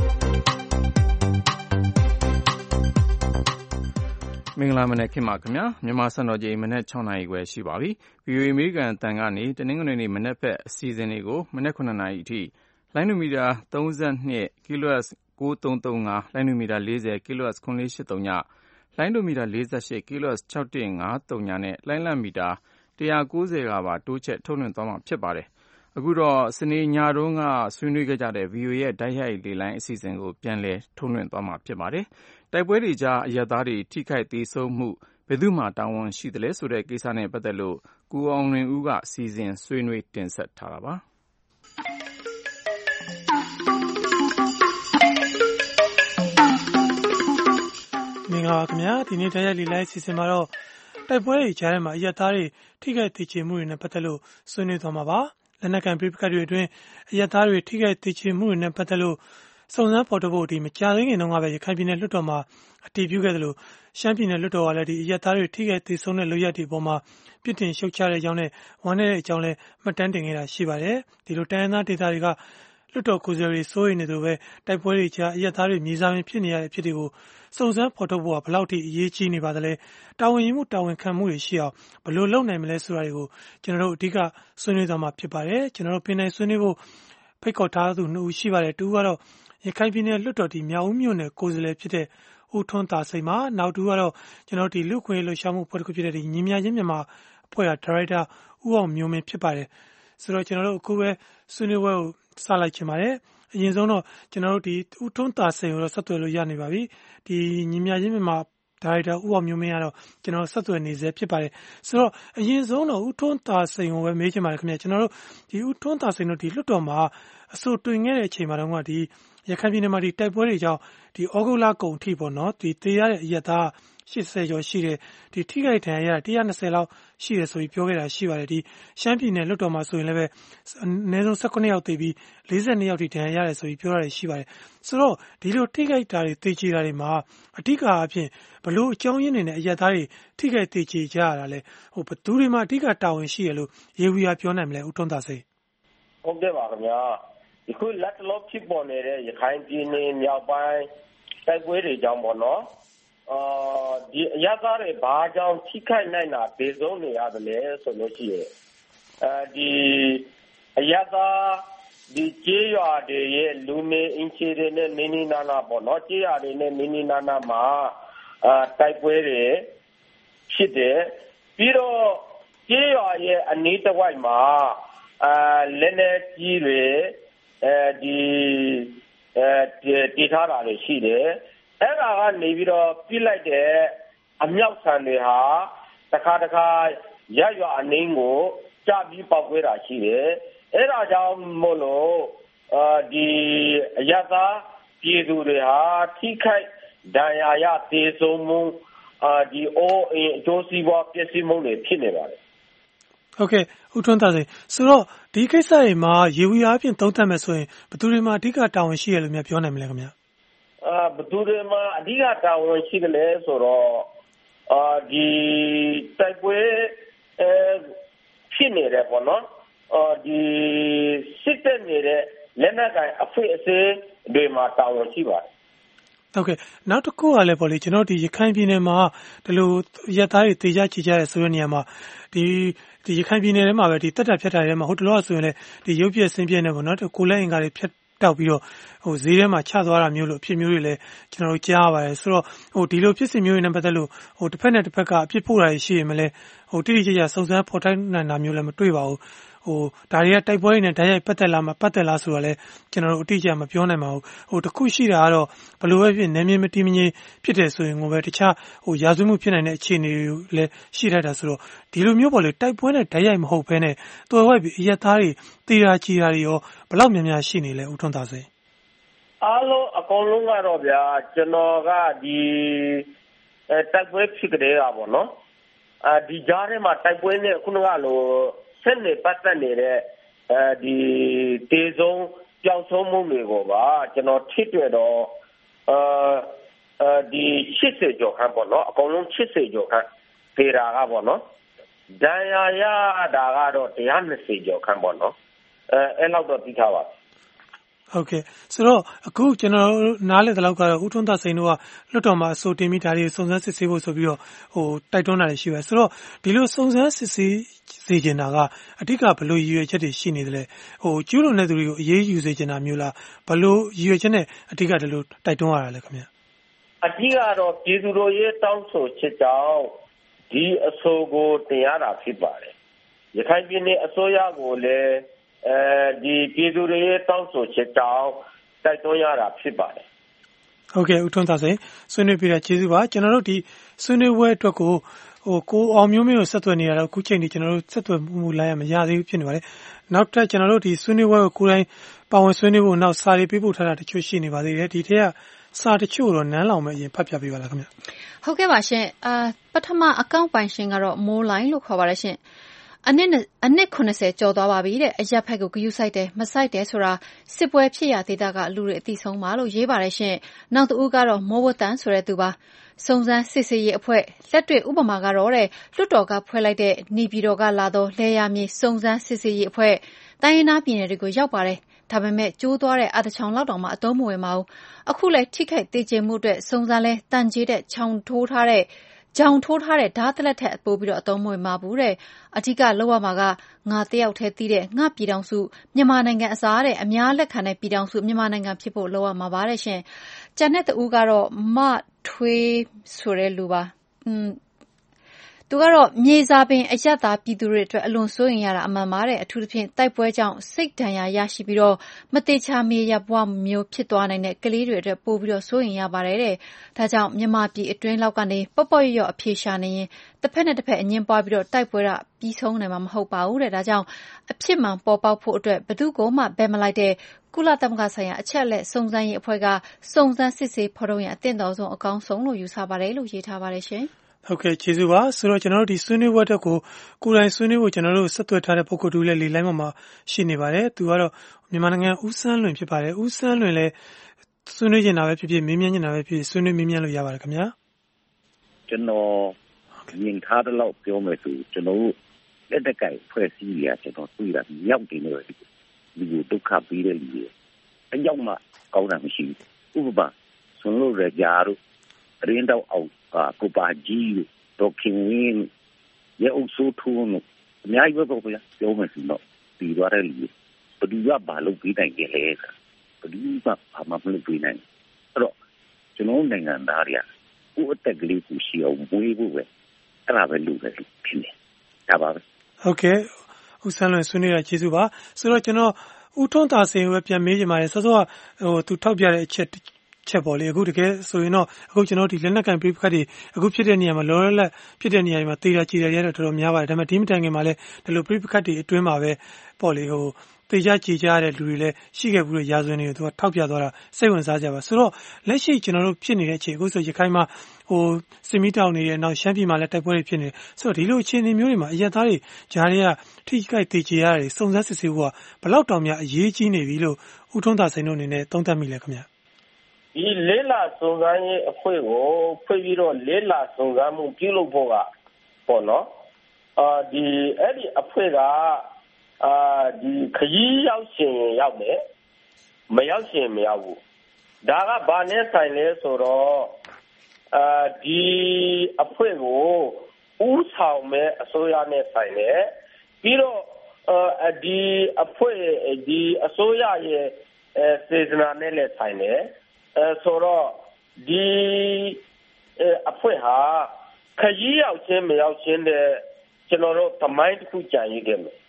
မင်္ဂလာမနက်ခင်ပါခင်ဗျာမြန်မာစံတော်ချိန်မနက်၆နာရီခွဲရှိပါပြီ။ ဗွီအိုအေအမေရိကန်အသံကနေတနင်္ဂနွေနေ့မနက်ဘက်အစီအစဉ်တွေကိုမနက်၇နာရီအထိလိုင်းနိုမီတာ၃၂ kilohertz ၉၃၃၅လိုင်းနိုမီတာ၄၀ kilohertz ၇၄၈၃ညလိုင်းဒိုမီတာ၄၈ kilohertz ၆၁၅၀နဲ့လိုင်းလံမီတာ၁၉၀ကပါတိုးချဲ့ထုတ်လွှင့်သွားမှာဖြစ်ပါတယ်။အခုတော့စနေညတုန်းကဆွေးနွေးခဲ့ကြတဲ့ ဗွီအိုအေရဲ့တိုက်ရိုက်လေလိုင်းအစီအစဉ်ကိုပြန်လည်ထုတ်လွှင့်သွားမှာဖြစ်ပါတယ်။တိုက်ပွဲတွေကြားအရပ်သားတွေထိခိုက်သေဆုံးမှုဘယ်သူမှတာဝန်ရှိသလဲဆိုတဲ့ကိစ္စနဲ့ပတ်သက်လို့ကိုအောင်လွင်ဦးကစီစဉ်ဆွေးနွေးတင်ဆက်ထားတာပါ။မင်္ဂလာပါခင်ဗျာဒီနေ့တိုက်ရိုက်လေလိုင်းအစီအစဉ်မှာတော့တိုက်ပွဲတွေကြားထဲမှာအရပ်သားတွေထိခိုက်သေကျေမှုတွေနဲ့ပတ်သက်လို့ဆွေးနွေးသွားမှာပါလက်နက်ကန်ပြပခတ်တွေအတွင်းအရပ်သားတွေထိခိုက်သေကျေမှုတွေနဲ့ပတ်သက်လို့စုံစမ်းဖော်ထုတ်ဖို့ဒီမကြာသေးခင်တုန်းကပဲရခိုင်ပြည်နယ်လွှတ်တော်မှာအတည်ပြုခဲ့တယ်လို့ရှမ်းပြည်နယ်လွှတ်တော်ကလည်းဒီအရပ်သားတွေထိခိုက်သေဆုံးတဲ့လုပ်ရက်တွေပေါ်မှာပြစ်တင်ရှုတ်ချတဲ့အကြောင်းနဲ့ဝမ်းနည်းတဲ့အကြောင်းလည်းမှတ်တမ်းတင်ခဲ့တာရှိပါတယ်ဒီလိုတိုင်းရင်းသားဒေသတွေကလွှတ်တော်ကိုယ်စားလှယ်တွေစိုးရိမ်နေသလိုပဲတိုက်ပွဲတွေကြားအရပ်သားတွေမြေစာပင်ဖြစ်နေရတဲ့အဖြစ်တွေကိုစုံစမ်းဖော်ထုတ်ဖို့ကဘယ်လောက်ထိအရေးကြီးနေပါသလဲတာဝန်ယူမှုတာဝန်ခံမှုတွေရှိအောင်ဘယ်လိုလုပ်နိုင်မလဲဆိုတာတွေကိုကျွန်တော်တို့အဓိကဆွေးနွေးသွားမှာဖြစ်ပါတယ်ကျွန်တော်တို့ပြင်နိုင်ဆွေးနွေးဖို့ဖိတ်ခေါ်ထားသူနှစ်ဦးရှိပါတယ်တူကတော့ရခိုင်ပြည်နယ်လွှတ်တော်ဒီမြောက်ဦးမြို့နယ်ကိုယ်စားလှယ်ဖြစ်တဲ့ဦးထွန်းသာစိန်ပါနောက်တူကတော့ကျွန်တော်တို့ဒီလူခွေလှူရှာမှုဖွဲ့တစ်ခုဖြစ်တဲ့ဒီညီမြချင်းမြန်မာအဖွဲ့ကဒါရိုက်တာဦးအောင်မျိုးမင်းဖြစ်ပါတယ်ဆိုတော့ကျွန်တော်တို့အခုပဲဆွေးနွေးပွဲကိုစလိုက်ချင်ပါတယ်အရင်ဆုံးတော့ကျွန်တော်တို့ဒီဦးထွန်းသာစိန်ကိုတော့ဆက်သွယ်လို့ရနေပါပြီဒီညီမြချင်းမြန်မာဒါရိုက်တာဦးအောင်မျိုးမင်းကတော့ကျွန်တော်ဆက်သွယ်နေစေဖြစ်ပါတယ်ဆိုတော့အရင်ဆုံးတော့ဦးထွန်းသာစိန်ကိုပဲမေးချင်ပါတယ်ခင်ဗျကျွန်တော်တို့ဒီဦးထွန်းသာစိန်တို့ဒီလွှတ်တော်မှာအဆိုတွင်ခဲ့တဲ့အချိန်မှာတော့ကဒီရခိုင်ပြည်နယ်မှာဒီတိုက်ပွဲတွေကြောင့်ဒီဩဂုတ်လကုန်ထိပေါ့နော်ဒီတေးရတဲ့အရက်သား၈၀ကျော်ရှိတယ်ဒီထိခိုက်ဒဏ်ရာရ၁၂၀လောက်ရှိတယ်ဆိုပြီးပြောခဲ့တာရှိပါတယ်ဒီရှမ်းပြည်နယ်လွှတ်တော်မှာဆိုရင်လည်းပဲအနည်းဆုံး၁၈ယောက်သေပြီး၄၂ယောက်ထိဒဏ်ရာရတယ်ဆိုပြီးပြောရတယ်ရှိပါတယ်ဆိုတော့ဒီလိုထိခိုက်တာတွေသေချေတာတွေမှာအဓိကအဖြစ်ဘလို့အကြောင်းရင်းနေတဲ့အရက်သားတွေထိခိုက်သေချေကြရတာလဲဟိုဘသူတွေမှာအဓိကတာဝန်ရှိရလို့ရေဝီယာပြောနိုင်မလဲဦးထွန်းသာစိန်ဟုတ်ကဲ့ပါခင်ဗျာဒီခုလက်တလုံးဖြစ်ပေါ်နေတဲ့ရခိုင်ပြည်နယ်မြောက်ပိုင်းတိုက်ပွဲတွေကြောင့်ပေါ့နော်အာဒီအရပ်သားတွေဘာကြောင့်ထိခိုက်နိုင်တာဒေဆုံးနေရတယ်လဲဆိုလို့ရှိရင်အဲဒီအရပ်သားဒီကျေးရွာတွေရဲ့လူနေအင်ချီတွေနဲ့နေနေနာနာပေါ့နော်ကျေးရွာတွေနဲ့နေနေနာနာမှာအာတိုက်ပွဲတွေဖြစ်တယ်ပြီးတော့ကျေးရွာရဲ့အနီးတစ်ဝိုက်မှာအာလက်နက်ကြီးတွေအဲဒီအဲတည်ထားတာတွေရှိတယ်အဲ့ဒါကနေပြီးတော့ပြစ်လိုက်တဲ့အမြောက်ဆန်တွေဟာတစ်ခါတစ်ခါရရွာအနှင်းကိုကြပြီးပေါက်ကွဲတာရှိတယ်အဲ့ဒါကြောင့်မို့လို့အာဒီအရသာပြည်သူတွေဟာထိခိုက်ဒဏ်ရာရသေဆုံးမှုအာဒီအိုးအင်းအကျိုးစီးပွားပျက်စီးမှုတွေဖြစ်နေပါတယ်ဟုတ်ကဲ့ဦးထွန်းသာစိန်ဆိုတော့ဒီကိစ္စတွေမှာရေဝီအားဖြင့်သုံးသပ်မယ်ဆိုရင်ဘယ်သူတွေမှာအဓိကတာဝန်ရှိရလို့များပြောနိုင်မလဲခင်ဗျာအာဘယ်သူတွေမှာအဓိကတာဝန်ရှိတယ်လဲဆိုတော့အာဒီတိုက်ပွဲအဲဖြစ်နေတယ်ပေါ့နော်အာဒီစစ်တပ်နေတဲ့လက်နက်ကိုင်အဖွဲ့အစည်းတွေမှာတာဝန်ရှိပါတယ်ဟုတ်ကဲ့နောက်တစ်ခုကလည်းပေါ့လေကျွန်တော်ဒီရခိုင်ပြည်နယ်မှာဒီလိုရက်သားတွေတေချာချီကြရဲဆိုတဲ့နေရာမှာဒီဒီရခိုင်ပြည်နယ်ထဲမှာပဲဒီတက်တာဖြတ်တာထဲမှာဟိုတလောဆိုရင်လည်းဒီရုပ်ပြက်ဆင်းပြက်နေပေါ့နော်ကိုလက်အင်္ကာတွေဖြတ်တောက်ပြီးတော့ဟိုဈေးထဲမှာချသွားတာမျိုးလို့အဖြစ်မျိုးတွေလည်းကျွန်တော်တို့ကြားရပါတယ်ဆိုတော့ဟိုဒီလိုဖြစ်စဉ်မျိုးတွေနဲ့ပတ်သက်လို့ဟိုတစ်ဖက်နဲ့တစ်ဖက်ကအဖြစ်ပို့တာရှိရင်မလဲဟိုတိတိကျကျစုံစမ်းဖော်ထုတ်နိုင်တာမျိုးလည်းမတွေ့ပါဘူးဟဟိုဒါတွေကတိုက်ပွဲတွေနဲ့တိုက်ရိုက်ပတ်သက်လာမှာပတ်သက်လားဆိုတော့လေကျွန်တော်တို့အတိအကျမပြောနိုင်ပါဘူးဟိုတခုရှိတာကတော့ဘလို့ပဲဖြစ်နေမြင့်မတိမငြိမ်ဖြစ်တယ်ဆိုရင်ကိုပဲတခြားဟိုရာဇဝမှုဖြစ်နိုင်တဲ့အခြေအနေတွေလည်းရှိတတ်တာဆိုတော့ဒီလိုမျိုးပေါ့လေတိုက်ပွဲနဲ့တိုက်ရိုက်မဟုတ်ဘဲနဲ့တော်ဝိုက်ပြီးအရက်သားတွေတေးတာချီတာတွေရောဘလောက်များများရှိနေလဲဦးထွန်းသာစိန်အားလုံးအကုန်လုံးကတော့ဗျာကျွန်တော်ကဒီတိုက်ပွဲဖြစ်ကြတဲ့ပါနော်အဲဒီကြားထဲမှာတိုက်ပွဲနဲ့ခုနကလိုဆက်နေပတ်သက်နေတဲ့အဲဒီတေဆုံးကြောက်ဆုံးမှုတွေကိုပါကျွန်တော်ထိတွေ့တော့အဲဒီရှစ်ဆယ်ကျော်ခန့်ပေါ့နော်အကုန်လုံးရှစ်ဆယ်ကျော်ခန့်ပေတာကပေါ့နော်ဒဏ်ရာရတာကတော့one hundred twentyကျော်ခန့်ပေါ့နော်အဲအဲ့လောက်တော့သိထားပါဟုတ်ကဲ့ဆိုတော့အခုကျွန်တော်နားလည်တဲ့လောက်ကတော့ဦးထွန်းသာစိန်တို့ကလွတ်တော်မှာအဆိုတင်ပြီးဒါတွေစုံစမ်းစစ်ဆေးဖို့ဆိုပြီးတော့ဟိုတိုက်တွန်းတာတွေရှိပဲဆိုတော့ဒီလိုစုံစမ်းစစ်ဆေးစေချင်တာကအဓိကဘလို့ရည်ရွယ်ချက်တွေရှိနေတယ်လဲဟိုကျူးလွန်တဲ့သူတွေကိုအရေးယူစေချင်တာမျိုးလားဘလို့ရည်ရွယ်ချက်နဲ့အဓိကဒီလိုတိုက်တွန်းရတာလဲခင်ဗျအဓိကတော့ပြည်သူတို့ရဲ့တောင်းဆိုချက်ကြောင့်ဒီအဆိုကိုတင်ရတာဖြစ်ပါတယ်ရခိုင်ပြည်နယ်အစိုးရကိုလည်းအဲဒီပြည်သူတွေရဲ့တောင်းဆိုချက်ကြောင့်တိုက်တွန်းရတာဖြစ်ပါတယ်ဟုတ်ကဲ့ဦးထွန်းသာစိန်ဆွေးနွေးပြတဲ့ကျေးဇူးပါကျွန်တော်တို့ဒီဆွေးနွေးပွဲအတွက်ကိုဟိုကိုအောင်မျိုးမျိုးကိုဆက်သွယ်နေရတော့အခုချိန်ထိကျွန်တော်တို့ဆက်သွယ်မှုလိုက်ရမရသေးဘူးဖြစ်နေပါတယ်နောက်ထပ်ကျွန်တော်တို့ဒီဆွေးနွေးပွဲကိုကိုယ်တိုင်ပါဝင်ဆွေးနွေးဖို့နောက်စာရေးပေးပို့ထားတာတချို့ရှိနေပါသေးတယ်ဒီထက်ကစာတချို့တော့နန်းလောင်မဲ့အရင်ဖတ်ပြပေးပါလားခင်ဗျဟုတ်ကဲ့ပါရှင်အာပထမအကောင့်ပိုင်ရှင်ကတော့မိုးလိုင်းလို့ခေါ်ပါတယ်ရှင်အနစ်အနစ်eightyကျော်သွားပါပြီတဲ့အရက်ဖက်ကိုဂယုစိုက်တယ်မစိုက်တယ်ဆိုတာစစ်ပွဲဖြစ်ရသေးတာကလူတွေအသိဆုံးပါလို့ရေးပါတယ်ရှင်နောက်တူကတော့မိုးဝတ်တန်ဆိုတဲ့သူပါစုံစမ်းစစ်ဆေးရေးအဖွဲ့လက်တွေ့ဥပမာကတော့တဲ့လွတ်တော်ကဖွဲ့လိုက်တဲ့နေပြည်တော်ကလာတော့လဲရမြေစုံစမ်းစစ်ဆေးရေးအဖွဲ့တိုင်းရင်းသားပြည်နယ်တွေကိုရောက်ပါတယ်ဒါပေမဲ့ကျိုးသွားတဲ့အတချောင်လောက်တောင်မှအသုံးမဝင်ပါဘူးအခုလဲထိခိုက်သေးချင်မှုအတွက်စုံစမ်းလဲတန်ကြေးတဲ့ချောင်ထိုးထားတဲ့ကြောင်ထိုးထားတဲ့ဓာတ်လက်ထက်ပို့ပြီးတော့အသုံးမဝင်ပါဘူးတဲ့အဓိကလောက်ရမှာကငါတယောက်တည်းသိတဲ့ငါပြည်တော်စုမြန်မာနိုင်ငံအစားတဲ့အများလက်ခံတဲ့ပြည်တော်စုမြန်မာနိုင်ငံဖြစ်ဖို့လောက်ရမှာပါတယ်ရှင်ကျန်တဲ့တူကတော့မထွေးဆိုတဲ့လူပါอืมသူကတော့မြေစာပင်အယက်သားပြည်သူတွေအတွက်အလွန်စိုးရင်ရတာအမှန်ပါတဲ့အထူးသဖြင့်တိုက်ပွဲကြောင့်စိတ်ဒဏ်ရာရရှိပြီးတော့မတေချာမေရဘွားမျိုးဖြစ်သွားနိုင်တဲ့ကလေးတွေအတွက်ပို့ပြီးတော့စိုးရင်ရပါတယ်တဲ့ဒါကြောင့်မြန်မာပြည်အတွင်းလောက်ကနေပေါ့ပေါ့ရော့အဖြေရှာနေရင်တစ်ဖက်နဲ့တစ်ဖက်အငင်းပွားပြီးတော့တိုက်ပွဲကပြီးဆုံးနိုင်မှာမဟုတ်ပါဘူးတဲ့ဒါကြောင့်အဖြစ်မှန်ပေါ်ပေါက်ဖို့အတွက်ဘယ်သူကိုမှဘယ်မလိုက်တဲ့ကုလသမဂ္ဂဆိုင်ရာအချက်လက်စုံစမ်းရေးအဖွဲ့ကစုံစမ်းစစ်ဆေးဖော်ထုတ်ရန်အသင့်တော်ဆုံးအကောင်းဆုံးလို့ယူဆပါတယ်လို့ရေးထားပါတယ်ရှင်ဟုတ်ကဲ့ကျေးဇူးပါဆိုတော့ကျွန်တော်တို့ဒီဆွေးနွေးပွဲတက်ကိုကိုယ်တိုင်ဆွေးနွေးဖို့ကျွန်တော်တို့ဆက်သွယ်ထားတဲ့ပုဂ္ဂိုလ်တူလည်းလေလိုင်းမှာရှိနေပါတယ်သူကတော့မြန်မာနိုင်ငံဦးစန်းလွင်ဖြစ်ပါတယ်ဦးစန်းလွင်လည်းဆွေးနွေးနေတာပဲဖြစ်ဖြစ်မေးမြန်းနေတာပဲဖြစ်ဖြစ်ဆွေးနွေးမေးမြန်းလို့ရပါတယ်ခင်ဗျာကျွန်တော်မြင်ထားတဲ့လောက်ပြောမယ်ဆိုကျွန်တော်တို့လက်တက်ကင်ဖွဲ့စည်းရကျွန်တော်တွေ့တာမြောက်တယ်လို့ဒီကိုဒုက္ခပေးတဲ့လူတွေအကြောင်းမှကောင်းတာမရှိဘူးဥပမာဆွန်လို့ရကြတို့ရင်းတော့အောင်ကိုပါကြီးတော့ခင်ဝင်းရဲ့အုပ်စုထုံးလို့အများကြီးပဲပေါ့ဗျာပြောမယ်ဆိုတော့ပြီးသွားတဲ့လူဘယ်သူကဘာလုပ်ပြီးနိုင်ကြလဲဘယ်သူကဘာမှမလုပ်ပြီးနိုင်အဲ့တော့ကျွန်တော်နိုင်ငံသားတွေကကိုယ့်အသက်ကလေးကိုရှိအောင်ဝေးဖို့ပဲအဲ့ဒါပဲလုပ်တယ်ဖြစ်နေဒါပါပဲဟုတ်ကဲ့ဦးစန်းလွင်ဆွေးနွေးရကျေးဇူးပါဆိုတော့ကျွန်တော်ဦးထွန်းသာစိန်ကိုပြန်မေးချင်ပါတယ်စောစောကဟိုသူထောက်ပြတဲ့အချက်ချက်ပေါ်လေအခုတကယ်ဆိုရင်တော့အခုကျွန်တော်ဒီလက်နက်ကန်ပြိပခတ်တွေအခုဖြစ်တဲ့နေရာမှာလောလောလတ်ဖြစ်တဲ့နေရာတွေမှာတေးတာကြည်တယ်ရတော့တော်တော်များပါတယ်ဒါပေမဲ့ဒီမတိုင်ခင်မှာလည်းဒီလိုပြိပခတ်တွေအတွင်းမှာပဲပေါ့လေဟိုတေးကြကြည်ကြရတဲ့လူတွေလည်းရှိခဲ့ဘူးတဲ့ရာဇဝင်တွေကိုသူကထောက်ပြသွားတာစိတ်ဝင်စားကြပါဆိုတော့လက်ရှိကျွန်တော်တို့ဖြစ်နေတဲ့အခြေအခုဆိုရခိုင်မှာဟိုစင်မီတောင်နေတယ်နောက်ရှမ်းပြည်မှာလည်းတိုက်ပွဲတွေဖြစ်နေတယ်ဆိုတော့ဒီလိုအခြေအနေမျိုးတွေမှာအရက်သားတွေဂျားတွေကထိခိုက်တေးကြရတယ်စုံစမ်းစစ်ဆေးဖို့ကဘလောက်တောင်များအရေးကြီးနေပြီလို့ဦးထွန်းသာစိန်တို့အနေနဲ့သုံးသပ်မိလဲခင်ဗျာဒီလေးလာစုံစမ်းရေးအဖွဲ့ကိုဖွဲ့ပြီးတော့လေးလာစုံစမ်းမှုပြုလုပ်ဖို့ကပေါ့နော်အာဒီအဲ့ဒီအဖွဲ့ကအာဒီခရီးရောက်ရှင်ရောက်မယ်မရောက်ရှင်မရောက်ဘူးဒါကဘာနဲ့ဆိုင်လဲဆိုတော့အာဒီအဖွဲ့ကိုဥဆောင်မဲ့အစိုးရနဲ့ဆိုင်တယ်ပြီးတော့အာဒီအဖွဲ့ဒီအစိုးရရဲ့စေတနာနဲ့လည်းဆိုင်တယ်အဲဆိုတော့ဒီအဖွဲ့ဟာခရီးရောက်ချင်းမရောက်ချင်းတဲ့ကျွန်တော်တို့သမိုင်းတစ်ခုကြံရည်ခဲ့မယ်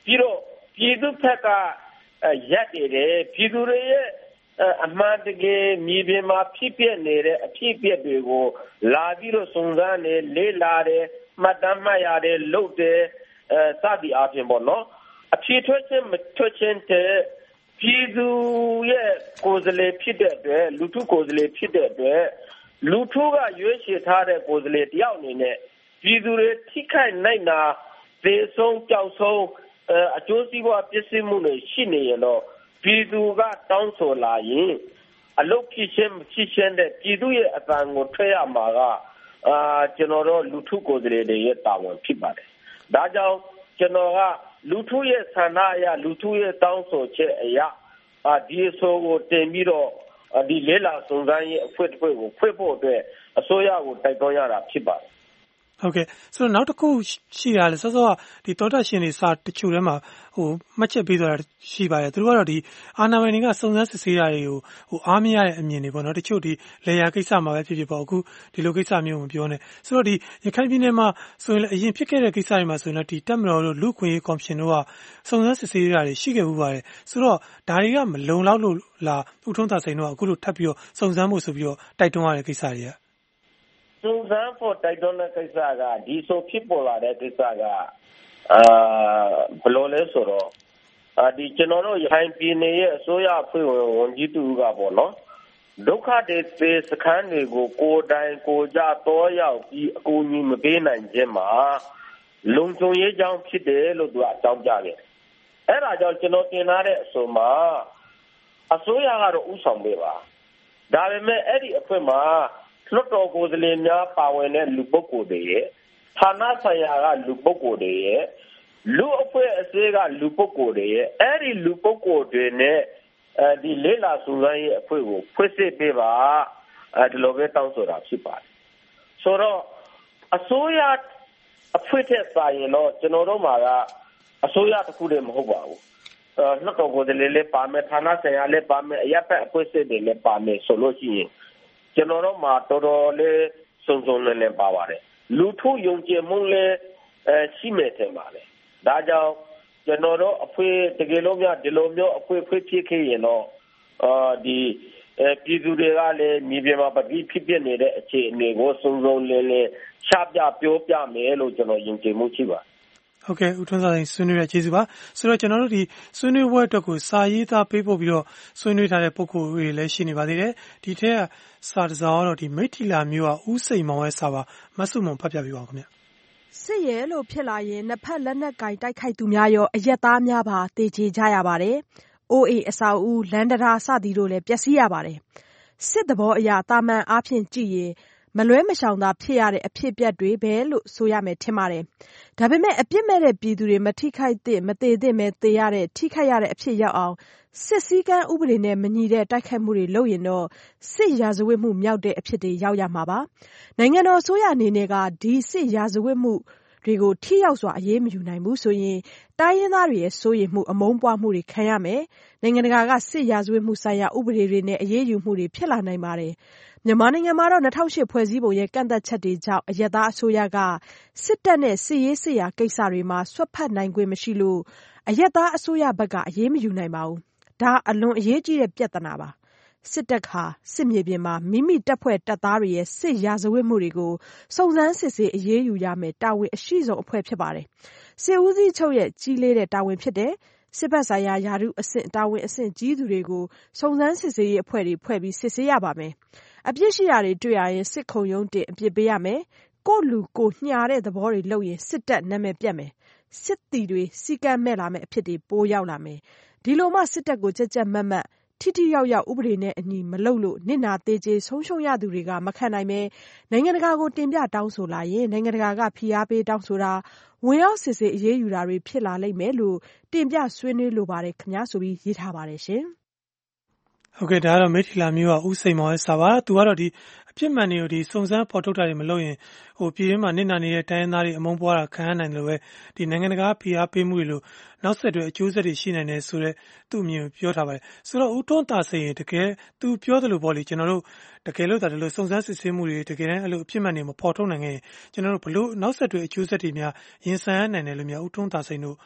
ပြီးတော့ပြည်သူဘက်ကရက်နေတယ်ပြည်သူတွေရဲ့အမှန်တကယ်မြေပြင်မှာဖြစ်ပြနေတဲ့အဖြစ်အပျက်တွေကိုလာပြီးတော့စုံစမ်းနေလေ့လာတယ်မှတ်တမ်းမှတ်ရတယ်လုပ်တယ်အဲစသည်အပြင်ပေါ့နော်အဖြစ်ထွက်ခြင်းမထွက်ခြင်းတဲ့ပြည်သူရဲ့ကိုယ်စားလှယ်ဖြစ်တဲ့အတွက်လူထုကိုယ်စားလှယ်ဖြစ်တဲ့အတွက်လူထုကရွေးချယ်ထားတဲ့ကိုယ်စားလှယ်တယောက်အနေနဲ့ပြည်သူတွေထိခိုက်နိုင်တာသေဆုံးကြောက်ဆုံးအကျိုးစီးပွားပစ္စည်းမှုတွေရှိနေရင်တော့ပြည်သူကတောင်းဆိုလာရင်အလုပ်ဖြစ်ခြင်းဖြစ်ခြင်းတဲ့ပြည်သူရဲ့အသံကိုထွက်ရမှာကအာကျွန်တော်တို့လူထုကိုယ်စားလှယ်တွေရဲ့တာဝန်ဖြစ်ပါတယ်။ဒါကြောင့်ကျွန်တော်ကလူထုရဲ့ဆန္ဒအရလူထုရဲ့တောင်းဆိုချက်အရအာဒီအဆိုကိုတင်ပြီးတော့ဒီလေလာစုံစမ်းရေးအဖွဲ့တစ်ဖွဲ့ကိုဖွဲ့ဖို့အတွက်အစိုးရကိုတိုက်တွန်းရတာဖြစ်ပါတယ်ဟုတ်ကဲ့ဆိုတော့နောက်တစ်ခုရှိတာလေစောစောကဒီတောတာရှင်တွေစာတချို့ထဲမှာဟိုမှတ်ချက်ပေးသွားတာရှိပါတယ်သူတို့ကတော့ဒီအာဏာပိုင်တွေကစုံစမ်းစစ်ဆေးတာတွေကိုဟိုအားမရတဲ့အမြင်တွေပေါ့နော်တချို့ဒီလေယာကိစ္စမှာပဲဖြစ်ဖြစ်ပေါ့အခုဒီလိုကိစ္စမျိုးမပြောနဲ့ဆိုတော့ဒီရခိုင်ပြည်နယ်မှာဆိုရင်လည်းအရင်ဖြစ်ခဲ့တဲ့ကိစ္စတွေမှာဆိုရင်လည်းဒီတပ်မတော်တို့လူခွင့်ရေးကော်မရှင်တို့ကစုံစမ်းစစ်ဆေးတာတွေရှိခဲ့မှုပါတယ်ဆိုတော့ဒါတွေကမလုံလောက်လို့လားဦးထွန်းသာစိန်တို့ကအခုလိုထပ်ပြီးတော့စုံစမ်းဖို့ဆိုပြီးတော့တိုက်တွန်းရတဲ့ကိစ္စတွေကစုံစမ်းဖို့တိုက်တွန်းတဲ့ကိစ္စကဒီဆိုဖြစ်ပေါ်လာတဲ့ကိစ္စကအာဘယ်လိုလဲဆိုတော့အာဒီကျွန်တော်တို့ရခိုင်ပြည်နယ်ရဲ့အစိုးရအဖွဲ့ဝင်ဝန်ကြီးတူကပေါ့နော်ဒုက္ခတွေစခန်းတွေကိုကိုယ်တိုင်ကိုယ်ကြတော့ရောက်ပြီးအကူအညီမပေးနိုင်ခြင်းမှာလုံခြုံရေးကြောင့်ဖြစ်တယ်လို့သူကအကြောင်းပြခဲ့အဲ့ဒါကြောင့်ကျွန်တော်တင်ထားတဲ့အဆိုမှာအစိုးရကတော့ဥဆောင်ပေးပါဒါပေမဲ့အဲ့ဒီအဖွဲ့မှာလွှတ်တော်ကိုယ်စားလှယ်များပါဝင်တဲ့လူပုဂ္ဂိုလ်တွေရဲ့ဌာနဆိုင်ရာကလူပုဂ္ဂိုလ်တွေရဲ့လူအဖွဲ့အစည်းကလူပုဂ္ဂိုလ်တွေရဲ့အဲ့ဒီလူပုဂ္ဂိုလ်တွေနဲ့အဲဒီလေလာစုံစမ်းရေးအဖွဲ့ကိုဖွဲ့စည်းပေးပါအဲဒီလိုပဲတောင်းဆိုတာဖြစ်ပါတယ်ဆိုတော့အစိုးရအဖွဲ့တဲ့စာရင်တော့ကျွန်တော်တို့မှာကအစိုးရတစ်ခုတည်းမဟုတ်ပါဘူးလွှတ်တော်ကိုယ်စားလှယ်လည်းပါမယ်ဌာနဆိုင်ရာလည်းပါမယ်အရပ်ဘက်အဖွဲ့အစည်းတွေလည်းပါမယ်ဆိုလို့ရှိရင်ကျွန်တော်တို့မှာတော်တော်လေးစုံစုံလည်လည်ပါပါတယ်လူထုယုံကြည်မှုလည်းအဲရှိမယ်ထင်ပါတယ်ဒါကြောင့်ကျွန်တော်တို့အဖွဲ့တကယ်လို့များဒီလိုမျိုးအဖွဲ့ဖွဲ့ဖြစ်ခဲ့ရင်တော့အာဒီပြည်သူတွေကလည်းမြေပြင်မှာပဋိဖြစ်ပြနေတဲ့အခြေအနေကိုစုံစုံလည်လည်ချပြပြောပြမယ်လို့ကျွန်တော်ယုံကြည်မှုရှိပါတယ်ဟုတ်ကဲ့ဦးထွန်းသာစိန်ဆွေးနွေးရကျေးဇူးပါဆိုတော့ကျွန်တော်တို့ဒီဆွေးနွေးပွဲအတွက်ကိုစာရေးသားပေးပို့ပြီးတော့ဆွေးနွေးထားတဲ့ပုံကိုယ်တွေလည်းရှိနေပါသေးတယ်ဒီထက်ကစာတစောင်းတော့ဒီမိထီလာမျိုးကဦးစိန်မောင်ရဲ့စာပါမဆုမွန်ဖတ်ပြပေးပါဦးခင်ဗျစစ်ရဲလို့ဖြစ်လာရင်နှစ်ဖက်လက်နက်ကင်တိုက်ခိုက်သူများရောအရက်သားများပါတေချေကြရပါတယ်အိုးအေအဆောက်အဦလန်ဒရာစသည်တို့လည်းပျက်စီးရပါတယ်စစ်တဘောအရာတာမန်အားဖြင့်ကြည့်ရင်မလွဲမရှောင်သာဖြစ်ရတဲ့အဖြစ်ပြက်တွေပဲလို့ဆိုရမယ်ထင်ပါတယ်။ဒါပေမဲ့အပြစ်မဲ့တဲ့ပြည်သူတွေမထိခိုက်သင့်မသေးသင့်ပဲသေရတဲ့ထိခိုက်ရတဲ့အဖြစ်ရောက်အောင်စစ်စည်းကမ်းဥပဒေနဲ့မညီတဲ့တိုက်ခိုက်မှုတွေလုပ်ရင်တော့စစ်ရာဇဝတ်မှုမြောက်တဲ့အဖြစ်တွေရောက်ရမှာပါ။နိုင်ငံတော်အစိုးရအနေနဲ့ကဒီစစ်ရာဇဝတ်မှုတွေကိုထိရောက်စွာအရေးမယူနိုင်ဘူးဆိုရင်တိုင်းရင်းသားတွေရဲ့စိုးရိမ်မှုအမုန်းပွားမှုတွေခံရမယ်။နိုင်ငံတကာကစစ်ရာဇဝတ်မှုဆိုင်ရာဥပဒေတွေနဲ့အရေးယူမှုတွေဖြစ်လာနိုင်ပါတယ်။မြန်မာနိုင်ငံမှာတော့၂၀၀၈ဖွဲ့စည်းပုံရဲ့ကန့်သတ်ချက်တွေကြောင့်အရပ်သားအစိုးရကစစ်တပ်နဲ့စစ်ရေးစစ်ရာကိစ္စတွေမှာဆွတ်ဖက်နိုင်ခွင့်မရှိလို့အရပ်သားအစိုးရဘက်ကအရေးမယူနိုင်ပါဘူး။ဒါအလွန်အရေးကြီးတဲ့ပြဿနာပါ။စစ်တပ်ဟာစစ်မြေပြင်မှာမိမိတပ်ဖွဲ့တပ်သားတွေရဲ့စစ်ရာဇဝတ်မှုတွေကိုစုံစမ်းစစ်ဆေးအရေးယူရမယ်တာဝန်အရှိဆုံးအဖွဲ့ဖြစ်ပါတယ်။စစ်ဦးစီးချုပ်ရဲ့ကြီးလေးတဲ့တာဝန်ဖြစ်တယ်။စစ်ဘက်ဆိုင်ရာယာရုအဆင့်တာဝန်အဆင့်ကြီးသူတွေကိုစုံစမ်းစစ်ဆေးရေးအဖွဲ့တွေဖွဲ့ပြီးစစ်ဆေးရပါမယ်။အပြစ်ရှိရာတွေတွေ့ရရင်စစ်ခုံရုံးတင်အပြစ်ပေးရမယ်။ကိုယ့်လူကိုယ်ညှာတဲ့သဘောတွေလုပ်ရင်စစ်တပ်နာမည်ပျက်မယ်။စစ်သည်တွေစီကံမဲ့လာမယ့်အဖြစ်တွေပိုရောက်လာမယ်။ဒီလိုမှစစ်တပ်ကိုကြက်ကြက်မတ်မတ်ထိထိရောက်ရောက်ဥပဒေနဲ့အညီမလုပ်လို့နစ်နာသေးကြေဆုံးရှုံးရသူတွေကမခံနိုင်ပဲနိုင်ငံတကာကိုတင်ပြတောင်းဆိုလာရင်နိုင်ငံတကာကဖိအားပေးတောင်းဆိုတာဝင်ရောက်စစ်ဆေးအရေးယူတာတွေဖြစ်လာလိမ့်မယ်လို့တင်ပြဆွေးနွေးလိုပါတယ်ခင်ဗျာဆိုပြီးရေးထားပါတယ်ရှင်ဟုတ်ကဲ့ဒါကတော့မိထီလာမျိုးကဦးစိန်မောင်ရဲ့စာပါသူကတော့ဒီအပြစ်မှန်တွေကိုဒီစုံစမ်းဖော်ထုတ်တာတွေမလုပ်ရင်ဟိုပြည်တွင်းမှာနစ်နာနေတဲ့တိုင်းရင်းသားတွေအမုန်းပွားတာခံရနိုင်တယ်လို့ပဲဒီနိုင်ငံတကာဖိအားပေးမှုတွေလို့နောက်ဆက်တွဲအကျိုးဆက်တွေရှိနိုင်တယ်ဆိုတော့သူ့အမြင်ပြောထားပါတယ်ဆိုတော့ဦးထွန်းသာစိန်တကယ်သူပြောသလိုပေါ့လေကျွန်တော်တို့တကယ်လို့ဒါတလို့စုံစမ်းစစ်ဆေးမှုတွေတကယ်တမ်းအဲ့လိုအပြစ်မှန်တွေမဖော်ထုတ်နိုင်ရင်ကျွန်တော်တို့ဘလို့နောက်ဆက်တွဲအကျိုးဆက်တွေများရင်ဆိုင်ရနိုင်တယ်လို့များဦးထွန်းသာစိန်တို့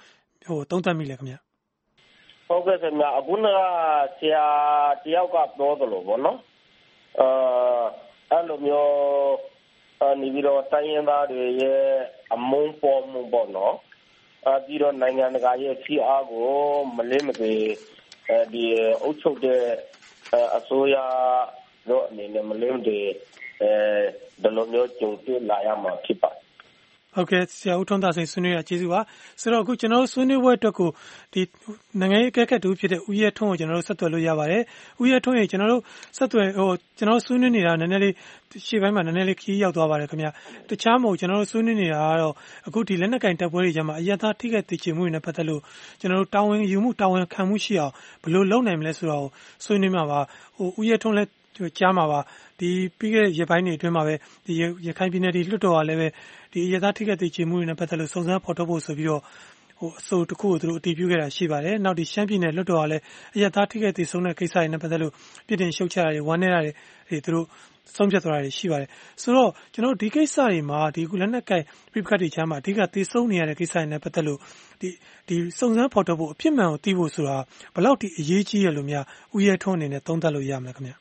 ဟိုသုံးသပ်မိလဲခင်ဗျာဟုတ်ကဲ့ခင်ဗျာအခုနကဆရာတယောက်ကပြောသလိုပေါ့နော်အဲအဲ့လိုမျိုးနေပြီးတော့တိုင်းရင်းသားတွေရဲ့အမုန်းပေါ်မှုပေါ့နော်အပြီးတော့နိုင်ငံတကာရဲ့ဖိအားကိုမလင်းမပေအဲဒီအုပ်ချုပ်တဲ့အစိုးရတို့အနေနဲ့မလင်းတဲ့အဲဒီလိုမျိုးကြုံတွေ့လာရမှာဖြစ်ပါတယ်ဟုတ်ကဲ့ဆရာဦးထွန်းသာစိန်ဆွေးနွေးရကျေးဇူးပါဆိုတော့အခုကျွန်တော်တို့ဆွေးနွေးပွဲအတွက်ကိုဒီနိုင်ငံရေးအကဲခတ်တူဖြစ်တဲ့ဦးရဲထွန်းကိုကျွန်တော်တို့ဆက်သွယ်လို့ရပါတယ်ဦးရဲထွန်းရေကျွန်တော်တို့ဆက်သွယ်ဟိုကျွန်တော်ဆွေးနွေးနေတာနည်းနည်းလေးရှေ့ပိုင်းမှာနည်းနည်းလေးခီးရောက်သွားပါတယ်ခင်ဗျတခြားမဟုတ်ကျွန်တော်တို့ဆွေးနွေးနေတာကတော့အခုဒီလက်နက်ကင်တပ်ပွဲတွေကြားမှာအရသာထိခိုက်တည်ချမှုတွေနဲ့ပတ်သက်လို့ကျွန်တော်တို့တာဝန်ယူမှုတာဝန်ခံမှုရှိအောင်ဘယ်လိုလုပ်နိုင်မလဲဆိုတော့ဆွေးနွေးမှာပါဟိုဦးရဲထွန်းလည်းကြားမှာပါဒီပြီးခဲ့တဲ့ရက်ပိုင်းတွေအတွင်းမှာပဲဒီရခိုင်ပြည်နယ်ဒီလွှတ်တော်ကလည်းပဲဒီရသထိခိုက်သိချေမှုတွေနဲ့ပတ်သက်လို့စုံစမ်းဖော်ထုတ်ဖို့ဆိုပြီးတော့ဟိုအဆိုတစ်ခုကိုသူတို့အတည်ပြုခဲ့တာရှိပါတယ်နောက်ဒီရှမ်းပြည်နယ်လွှတ်တော်ကလည်းအရသထိခိုက်သိဆုံးတဲ့ကိစ္စတွေနဲ့ပတ်သက်လို့ပြည်တင်ရှုတ်ချတာတွေဝမ်းနည်းတာတွေသူတို့ဆုံးဖြတ်သွားတာတွေရှိပါတယ်ဆိုတော့ကျွန်တော်ဒီကိစ္စတွေမှာဒီကုလက်နက်ကင်ပြပခတ်တွေချမ်းမှာအဓိကသိဆုံးနေရတဲ့ကိစ္စတွေနဲ့ပတ်သက်လို့ဒီဒီစုံစမ်းဖော်ထုတ်ဖို့အဖြစ်မှန်ကိုသိဖို့ဆိုတာဘယ်လောက်ထိအရေးကြီးရလို့များဦးရဲထွန်းအနေနဲ့သုံးသပ်လို့ရမလဲခင်ဗျ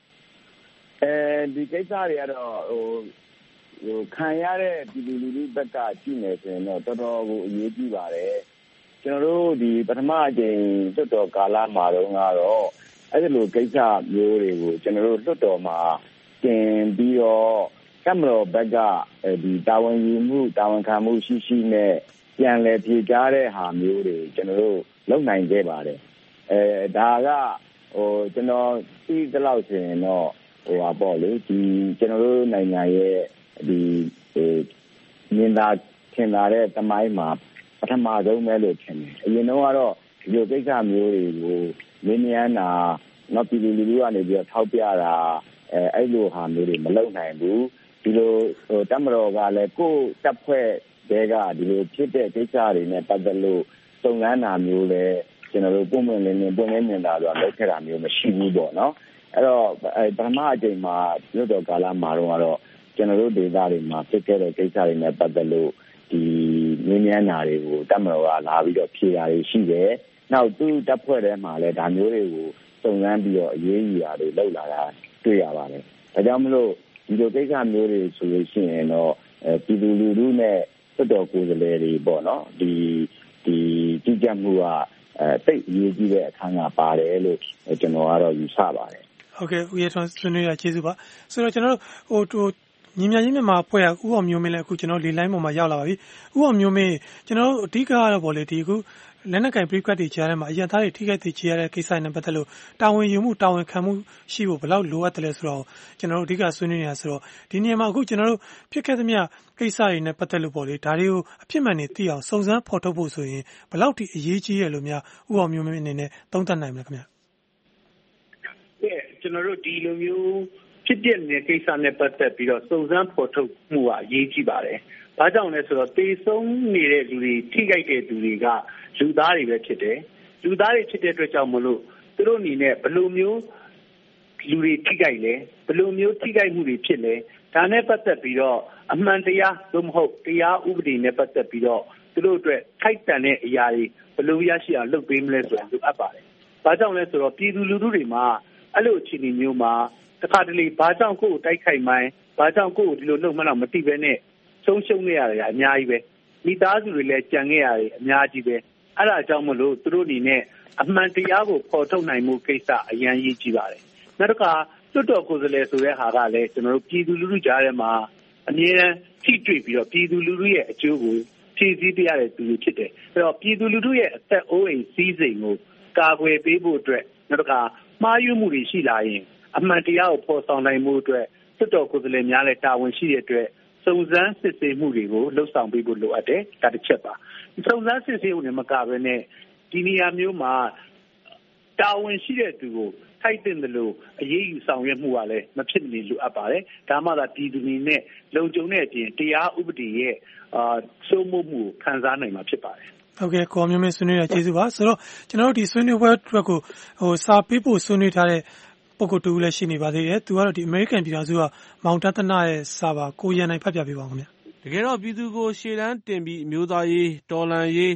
အဲဒီကိစ္စတွေကတော့ဟိုဟိုခံရတဲ့ပြည်သူလူထုဘက်ကကြည့်နေဆိုရင်တော့တော်တော်ကိုအရေးကြီးပါတယ်ကျွန်တော်တို့ဒီပထမအကြိမ်လွှတ်တော်ကာလမှာတော့ကတော့အဲ့ဒီလိုကိစ္စမျိုးတွေကိုကျွန်တော်တို့လွှတ်တော်မှာတင်ပြီးတော့ကမ္ဘာတော်ဘက်ကဒီတာဝန်ယူမှုတာဝန်ခံမှုရှိရှိနဲ့ပြန်လည်ဖြေကြားတဲ့ဟာမျိုးတွေကျွန်တော်တို့လုပ်နိုင်ခဲ့ပါတယ်အဲဒါကဟိုကျွန်တော်သိသလောက်ဆိုရင်တော့ဟိုပါပေါ့လေဒီကျွန်တော်တို့နိုင်ငံရဲ့ဒီမြင်သာထင်သာတဲ့သမိုင်းမှာပထမဆုံးပဲလို့ထင်တယ်အရင်တော့ကတော့ဒီလိုကိစ္စမျိုးတွေကိုမင်းမြန်တာနောက်ပြည်သူလူထုကနေပြီးတော့ထောက်ပြတာအဲအဲ့လိုဟာမျိုးတွေမလုပ်နိုင်ဘူးဒီလိုဟိုတမတော်ကလည်းကိုယ်တပ်ဖွဲ့တွေကဒီလိုဖြစ်တဲ့ကိစ္စတွေနဲ့ပတ်သက်လို့စုံစမ်းတာမျိုးလဲကျွန်တော်တို့ပုံမှန်လင်းလင်းပုံမှန်မြင်တာဆိုတာလုပ်ခဲ့တာမျိုးမရှိဘူးပေါ့နော်အဲ့တော့အဲပထမအကြိမ်မှာလွှတ်တော်ကာလမှာတော့ကျွန်တော်တို့ဒေသတွေမှာဖြစ်ခဲ့တဲ့ကိစ္စတွေနဲ့ပတ်သက်လို့ဒီမြင်းမြန်းတာတွေကိုတမတော်ကလာပြီးတော့ဖြေတာတွေရှိတယ်။နောက်သူတပ်ဖွဲ့ထဲမှာလည်းဒါမျိုးတွေကိုစုံစမ်းပြီးတော့အရေးယူတာတွေလုပ်လာတာတွေ့ရပါတယ်။ဒါကြောင့်မလို့ဒီလိုကိစ္စမျိုးတွေဆိုလို့ရှိရင်တော့အဲပြည်သူလူထုနဲ့သက်တော်ကိုယ်စားလှယ်တွေပေါ့နော်ဒီဒီကြည်ကြမှုကအဲတိတ်အရေးကြီးတဲ့အခန်းကပါတယ်လို့ကျွန်တော်ကတော့ယူဆပါတယ်။ဟုတ်ကဲ့ဦးရဲထွန်းဆွေးနွေးရကျေးဇူးပါဆိုတော့ကျွန်တော်တို့ဟိုညီမကြီးမြန်မာဖွဲ့ရဥအောင်မျိုးမင်းလည်းအခုကျွန်တော်လေလိုင်းပေါ်မှာရောက်လာပါပြီဥအောင်မျိုးမင်းကျွန်တော်တို့အဓိကကတော့ဗောလေဒီအခုလက်နက်ကင်ပြိကွက်တွေကြားထဲမှာအရသားတွေထိခိုက်သိချရတဲ့ကိစ္စနဲ့ပတ်သက်လို့တာဝန်ယူမှုတာဝန်ခံမှုရှိဖို့ဘယ်လောက်လိုအပ်တယ်လဲဆိုတော့ကျွန်တော်တို့အဓိကဆွေးနွေးနေတာဆိုတော့ဒီနေရာမှာအခုကျွန်တော်တို့ဖြစ်ခဲ့သမျှကိစ္စတွေနဲ့ပတ်သက်လို့ဗောလေဒါတွေကိုအဖြစ်မှန်နေသိအောင်စုံစမ်းဖော်ထုတ်ဖို့ဆိုရင်ဘယ်လောက်ထိအရေးကြီးရလို့များဥအောင်မျိုးမင်းအနေနဲ့သုံးသပ်နိုင်မလဲခင်ဗျာကဲကျွန်တော်တို့ဒီလိုမျိုးဖြစ်တဲ့ကိစ္စနဲ့ပတ်သက်ပြီးတော့စုံစမ်းဖော်ထုတ်မှုကအရေးကြီးပါတယ်။ဘာကြောင့်လဲဆိုတော့တေဆုံးနေတဲ့လူတွေထိခိုက်တဲ့သူတွေကလူသားတွေပဲဖြစ်တယ်။လူသားတွေဖြစ်တဲ့အတွက်ကြောင့်မလို့သူတို့အနေနဲ့ဘယ်လိုမျိုးလူတွေထိခိုက်လဲဘယ်လိုမျိုးထိခိုက်မှုတွေဖြစ်လဲဒါနဲ့ပတ်သက်ပြီးတော့အမှန်တရားသို့မဟုတ်တရားဥပဒေနဲ့ပတ်သက်ပြီးတော့သူတို့အတွက်ထိုက်တန်တဲ့အရာတွေဘယ်လိုရရှိအောင်လုပ်ပေးမလဲဆိုတာလိုအပ်ပါတယ်။ဘာကြောင့်လဲဆိုတော့ပြည်သူလူထုတွေမှာအဲ့လိုအခြေအနေမျိုးမှာတခါတလေဘာကြောင့်ကိုယ်ကိုတိုက်ခိုက်မှန်းဘာကြောင့်ကိုယ်ကိုဒီလိုလုပ်မှန်းတော့မသိပဲနဲ့ဆုံးရှုံးနေရတယ်အများကြီးပဲမိသားစုတွေလည်းကြံခဲ့ရတယ်အများကြီးပဲအဲ့ဒါကြောင့်မလို့သူတို့အနေနဲ့အမှန်တရားကိုဖော်ထုတ်နိုင်မှုကိစ္စအရန်ရေးကြည့်ပါတယ်နောက်တစ်ခါလွတ်တော်ကိုယ်စားလှယ်ဆိုတဲ့ဟာကလည်းကျွန်တော်တို့ပြည်သူလူထုကြားထဲမှာအမြဲတမ်းထိတွေ့ပြီးတော့ပြည်သူလူထုရဲ့အကျိုးကိုဖြည့်ဆည်းပေးရတဲ့သူတွေဖြစ်တယ်အဲ့တော့ပြည်သူလူထုရဲ့အသက်အိုးအိမ်စည်းစိမ်ကိုကာကွယ်ပေးဖို့အတွက်နောက်တစ်ခါမှားယွင်းမှုတွေရှိလာရင်အမှန်တရားကိုဖော်ဆောင်နိုင်မှုအတွက်စစ်တော်ကိုယ်စားလှယ်များလည်းတာဝန်ရှိတဲ့အတွက်စုံစမ်းစစ်ဆေးမှုတွေကိုလှုပ်ဆောင်ပေးဖို့လိုအပ်တယ်ဒါတစ်ချက်ပါစုံစမ်းစစ်ဆေးမှုနဲ့မကဘဲနဲ့ဒီနေရာမျိုးမှာတာဝန်ရှိတဲ့သူကိုထိုက်တင်တယ်လို့အရေးယူဆောင်ရွက်မှုကလည်းမဖြစ်မနေလိုအပ်ပါတယ်ဒါမှသာပြည်သူတွေနဲ့လုံခြုံတဲ့အပြင်တရားဥပဒေရဲ့အာစိုးမိုးမှုခံစားနိုင်မှာဖြစ်ပါတယ်ဟုတ်ကဲ့ကိုမျိုးမင်းဆွေးနွေးရကျေးဇူးပါဆိုတော့ကျွန်တော်တို့ဒီဆွေးနွေးပွဲအတွက်ကိုဟိုစာပေးဖို့ဆွေးနွေးထားတဲ့ပုဂ္ဂိုလ်တူလည်းရှိနေပါသေးတယ်သူကတော့ဒီ American ပြည်ထောင်စုကမောင်တသနာရဲ့စာပါကိုရန်နိုင်ဖတ်ပြပေးပါဦးခင်ဗျတကယ်တော့ပြည်သူကိုရှေ့တန်းတင်ပြီးအမျိုးသားရေးတော်လှန်ရေး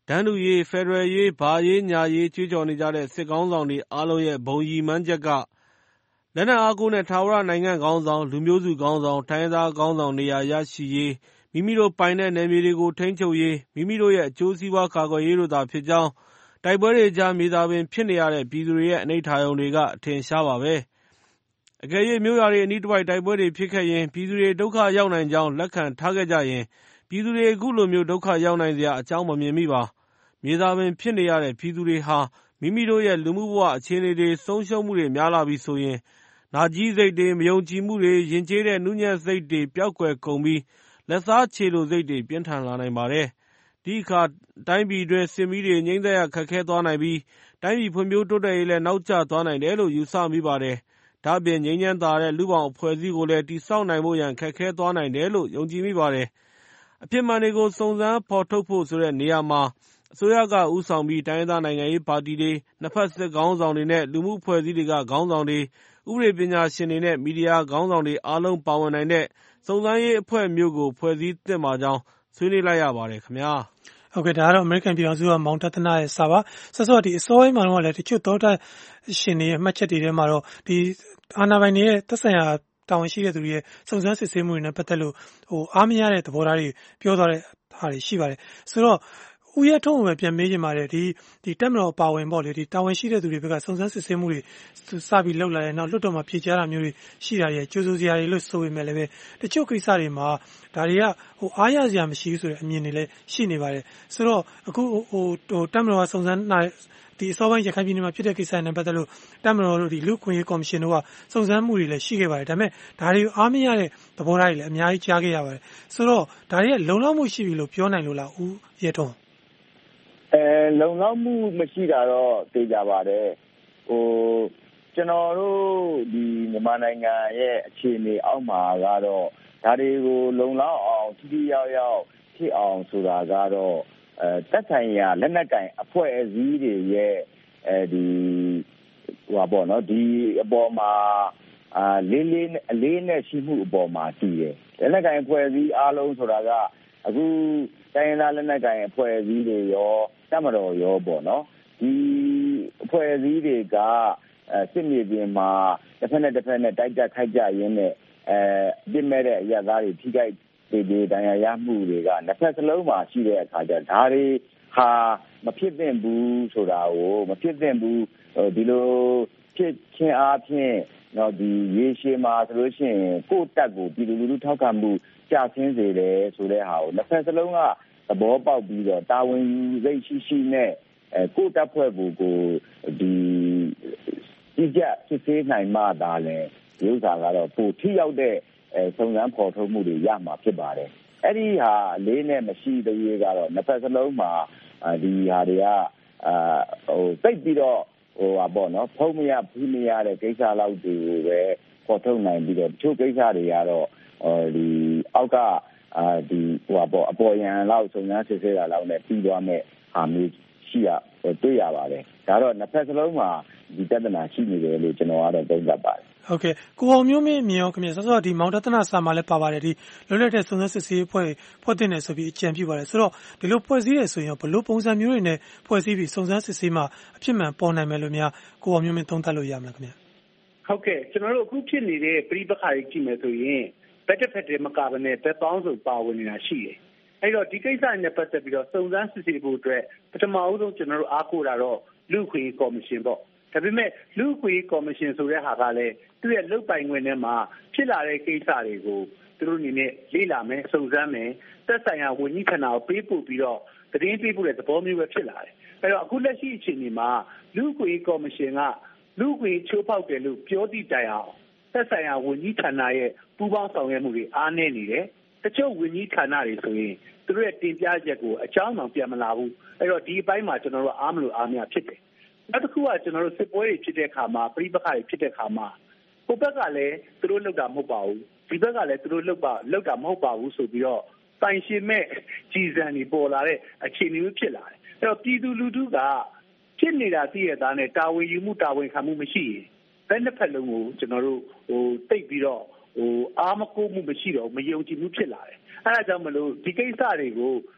တန်းတူရေးဖက်ဒရယ်ရေးဘာရေးညာရေးကြွေးကြော်နေကြတဲ့စစ်ကောင်းဆောင်တွေအားလုံးရဲ့ဘုံရည်မှန်းချက်ကလက်နက်အားကိုးနဲ့ထာဝရနိုင်ငံခေါင်းဆောင်လူမျိုးစုခေါင်းဆောင်တိုင်းသားခေါင်းဆောင်နေရာရရှိရေးမိမိတို့ပိုင်တဲ့နယ်မြေတွေကိုထိန်းချုပ်ရေးမိမိတို့ရဲ့အကျိုးစီးပွားကာကွယ်ရေးတို့သာဖြစ်ကြောင်းတိုက်ပွဲတွေကြားမြေသာပင်ဖြစ်နေရတဲ့ပြည်သူတွေရဲ့အနိဋ္ဌာရုံတွေကအထင်ရှားပါပဲအကယ်၍မြို့ရွာတွေအနီးတစ်ဝိုက်တိုက်ပွဲတွေဖြစ်ခဲ့ရင်ပြည်သူတွေဒုက္ခရောက်နိုင်ကြောင်းလက်ခံထားခဲ့ကြရင်ပြည်သူတွေအခုလိုမျိုးဒုက္ခရောက်နိုင်စရာအကြောင်းမမြင်မိပါမြေသာပင်ဖြစ်နေရတဲ့ပြည်သူတွေဟာမိမိတို့ရဲ့လူမှုဘဝအခြေအနေတွေဆုံးရှုံးမှုတွေများလာပြီဆိုရင်နာကြီးစိတ်တွေမယုံကြည်မှုတွေယဉ်ကျေးတဲ့နုညံ့စိတ်တွေပျောက်ကွယ်ကုန်ပြီးလက်စားချေလိုစိတ်တွေပြင်းထန်လာနိုင်ပါတယ်ဒီအခါတိုင်းပြည်တွင်းစစ်မီးတွေငြိမ်းသက်ရခက်ခဲသွားနိုင်ပြီးတိုင်းပြည်ဖွံ့ဖြိုးတိုးတက်ရေးလည်းနောက်ကျသွားနိုင်တယ်လို့ယူဆမိပါတယ်ဒါ့အပြင်ငြိမ်းချမ်းသာတဲ့လူပေါင်းအဖွဲ့အစည်းကိုလည်းတည်ဆောက်နိုင်ဖို့ရန်ခက်ခဲသွားနိုင်တယ်လို့ယုံကြည်မိပါတယ်အဖြစ်မှန်တွေကိုစုံစမ်းဖော်ထုတ်ဖို့ဆိုတဲ့နေရာမှာအစိုးရကဦးဆောင်ပြီးတိုင်းဒေသနိုင်ငံရေးပါတီတွေနှစ်ဖက်စစ်ခေါင်းဆောင်တွေနဲ့လူမှုအဖွဲ့အစည်းတွေကခေါင်းဆောင်တွေဥပဒေပညာရှင်တွေနဲ့မီဒီယာခေါင်းဆောင်တွေအားလုံးပါဝင်နိုင်တဲ့စုံစမ်းရေးအဖွဲ့မျိုးကိုဖွဲ့စည်းသင့်ပါကြောင်းဆွေးနွေးလိုက်ရပါတယ်ခင်ဗျာဟုတ်ကဲ့ဒါကတော့အမေရိကန်ပြည်ထောင်စုကမောင်တသနာရဲ့စာပါဆက်စောဒီအစိုးရမှာတော့လည်းတချို့သောတာရှင်တွေရဲ့မှတ်ချက်တွေထဲမှာတော့ဒီအာဏာပိုင်တွေရဲ့သက်ဆိုင်ရာတာဝန်ရှိတဲ့သူတွေရဲ့စုံစမ်းစစ်ဆေးမှုတွေနဲ့ပတ်သက်လို့ဟိုအားမရတဲ့သဘောထားတွေပြောသွားတဲ့ဟာတွေရှိပါတယ်ဆိုတော့ဦးရထုံးပဲပြန်မေးချင်ပါတယ်ဒီဒီတက်မတော်ပါဝင်ပေါ့လေဒီတာဝန်ရှိတဲ့သူတွေဘက်ကစုံစမ်းစစ်ဆေးမှုတွေစပြီးလှုပ်လာတယ်နောက်လွတ်တော်မှာဖြေချတာမျိုးတွေရှိတာရဲ့ကျိုးစိုးစရာတွေလို့ဆိုပေမဲ့လည်းပဲတချို့ကိစ္စတွေမှာဒါတွေကဟိုအားရစရာမရှိဘူးဆိုတဲ့အမြင်တွေလည်းရှိနေပါတယ်ဆိုတော့အခုဟိုဟိုတက်မတော်ကစုံစမ်းနိုင်ဒီအစောပိုင်းရခိုင်ပြည်နယ်မှာဖြစ်တဲ့ကိစ္စနဲ့ပတ်သက်လို့တက်မတော်တို့ဒီလူ့ခွင့်ရေးကော်မရှင်တို့ကစုံစမ်းမှုတွေလည်းရှိခဲ့ပါတယ်ဒါပေမဲ့ဒါတွေအားမရတဲ့သဘောထားတွေလည်းအများကြီးကြားခဲ့ရပါတယ်ဆိုတော့ဒါတွေရဲ့လုံလောက်မှုရှိပြီလို့ပြောနိုင်လို့လားဦးရထုံးအဲလုံလောက်မှုမရှိတာတော့သိကြပါတယ်ဟိုကျွန်တော်တို့ဒီမြန်မာနိုင်ငံရဲ့အခြေအနေအောက်မှာကတော့ဒါတွေကိုလုံလောက်အောင်ထိထိရောက်ရောက်ဖြစ်အောင်ဆိုတာကတော့အဲတက်ဆိုင်ရာလက်နက်ကင်အဖွဲ့အစည်းတွေရဲ့အဲဒီဟိုပါပေါ့နော်ဒီအပေါ်မှာအာလေးလေးအလေးနဲ့ရှိမှုအပေါ်မှာတည်တယ်လက်နက်ကင်အဖွဲ့အစည်းအားလုံးဆိုတာကအခုတိုင်းသားလက်နက်ကင်အဖွဲ့အစည်းတွေရောတက်မတော်ရောပေါ့နော်ဒီအဖွဲ့အစည်းတွေကအဲစစ်မြေပြင်မှာတစ်ဖက်နဲ့တစ်ဖက်နဲ့တိုက်ကြခိုက်ကြရင်းနဲ့အဲပြစ်မဲ့တဲ့အရာသားတွေထိခိုက်ဒေဒီဒဏ်ရာရမှုတွေကနှစ်ဖက်စလုံးမှာရှိတဲ့အခါကျဒါတွေဟာမဖြစ်သင့်ဘူးဆိုတာကိုမဖြစ်သင့်ဘူးဒီလိုဖြစ်ချင်းအားဖြင့်တော့ဒီရေရှည်မှာဆိုလို့ရှိရင်ကိုယ့်တက်ကိုပြည်သူလူထုထောက်ခံမှုကျဆင်းစေတယ်ဆိုတဲ့ဟာကိုနှစ်ဖက်စလုံးကသဘောပေါက်ပြီးတော့တာဝန်ယူစိတ်ရှိရှိနဲ့အဲကိုယ့်တပ်ဖွဲ့ကိုကိုဒီကြည့်ကြစစ်ဆေးနိုင်မှသာလဲဒီဥစ္စာကတော့ပိုထိရောက်တဲ့အဲစုံစမ်းဖော်ထုတ်မှုတွေရမှာဖြစ်ပါတယ်အဲ့ဒီဟာလေးနဲ့မရှိသေးရကတော့နှစ်ဖက်စလုံးမှာဒီဟာတွေကအာဟိုတိတ်ပြီးတော့ဟိုပါပေါ့နော်ဖုံးမရဖီးမရတဲ့ကိစ္စလောက်တွေကိုပဲဖော်ထုတ်နိုင်ပြီးတော့တချို့ကိစ္စတွေကတော့ဒီအောက်ကအာဒီဟိုပါပေါ့အပေါ်ယံလောက်စုံစမ်းစစ်ဆေးတာလောက်နဲ့ပြီးသွားမဲ့ဟာမျိုးရှိရတွေ့ရပါတယ်ဒါတော့နှစ်ဖက်စလုံးမှာဒီတဒနာရှိနေတယ်လို့ကျွန်တော်ကတော့သုံးသပ်ပါတယ်ဟုတ်ကဲ့ကိုအောင်မျိုးမင်းမြင်ရောခင်ဗျဆောစောဒီမောင်တသနာစာမှာလည်းပါပါတယ်ဒီလွတ်လပ်တဲ့စုံစမ်းစစ်ဆေးဖွဲ့ဖွဲ့တင်တယ်ဆိုပြီးအကြံပြုပါတယ်ဆိုတော့ဒီလိုဖွဲ့စည်းတယ်ဆိုရင်ဘယ်လိုပုံစံမျိုးတွေနဲ့ဖွဲ့စည်းပြီးစုံစမ်းစစ်ဆေးမှအဖြစ်မှန်ပေါ်နိုင်မယ်လို့များကိုအောင်မျိုးမင်းသုံးသပ်လို့ရမလားခင်ဗျဟုတ်ကဲ့ကျွန်တော်တို့အခုဖြစ်နေတဲ့ပြည်ပခါကြီးကြည့်မယ်ဆိုရင်ဘက်တစ်ဖက်တည်းမကဘဲနဲ့ဘက်ပေါင်းစုံပါဝင်နေတာရှိတယ်အဲ့တော့ဒီကိစ္စနဲ့ပတ်သက်ပြီးတော့စုံစမ်းစစ်ဆေးဖို့အတွက်ပထမဦးဆုံးကျွန်တော်တို့အားကိုးတာတော့လူ့ခွင့်ရေးကော်မရှင်ပေါ့ဒါပေမဲ့လူ့ခွင့်ရေးကော်မရှင်ဆိုတဲ့ဟာကလည်းသူ့ရဲ့လုပ်ပိုင်ခွင့်ထဲမှာဖြစ်လာတဲ့ကိစ္စတွေကိုသူတို့အနေနဲ့လေ့လာမယ်စုံစမ်းမယ်သက်ဆိုင်ရာဝန်ကြီးဌာနကိုပေးပို့ပြီးတော့သတင်းပေးပို့တဲ့သဘောမျိုးပဲဖြစ်လာတယ်အဲ့တော့အခုလက်ရှိအခြေအနေမှာလူ့ခွင့်ရေးကော်မရှင်ကလူ့ခွင့်ချိုးဖောက်တယ်လို့ပြောသည့်တိုင်အောင်သက်ဆိုင်ရာဝန်ကြီးဌာနရဲ့ပူးပေါင်းဆောင်ရွက်မှုတွေအားနည်းနေတယ်တချို့ဝန်ကြီးဌာနတွေဆိုရင်သူတို့ရဲ့တင်ပြချက်ကိုအကြောင်းအောင်ပြန်မလာဘူးအဲ့တော့ဒီအပိုင်းမှာကျွန်တော်တို့အားမလို့အားမရဖြစ်တယ်နောက်တစ်ခုကကျွန်တော်တို့စစ်ပွဲတွေဖြစ်တဲ့အခါမှာပြည်ပခါတွေဖြစ်တဲ့အခါမှာဟိုဘက်ကလည်းသူတို့လောက်တာမဟုတ်ပါဘူးဒီဘက်ကလည်းသူတို့လောက်ပါလောက်တာမဟုတ်ပါဘူးဆိုပြီးတော့တိုင်ရှင်မဲ့ကြီးစံတွေပေါ်လာတဲ့အခြေအနေမျိုးဖြစ်လာတယ်အဲ့တော့ပြည်သူလူထုကဖြစ်နေတာသိရတာနဲ့တာဝန်ယူမှုတာဝန်ခံမှုမရှိရင်ဘယ်နှစ်ဖက်လုံးကိုကျွန်တော်တို့ဟိုတိတ်ပြီးတော့ဟိုအားမကိုးမှုမရှိတော့မယုံကြည်မှုဖြစ်လာတယ်အဲဒါကြောင့်မလို့ဒီကိစ္စတွေကို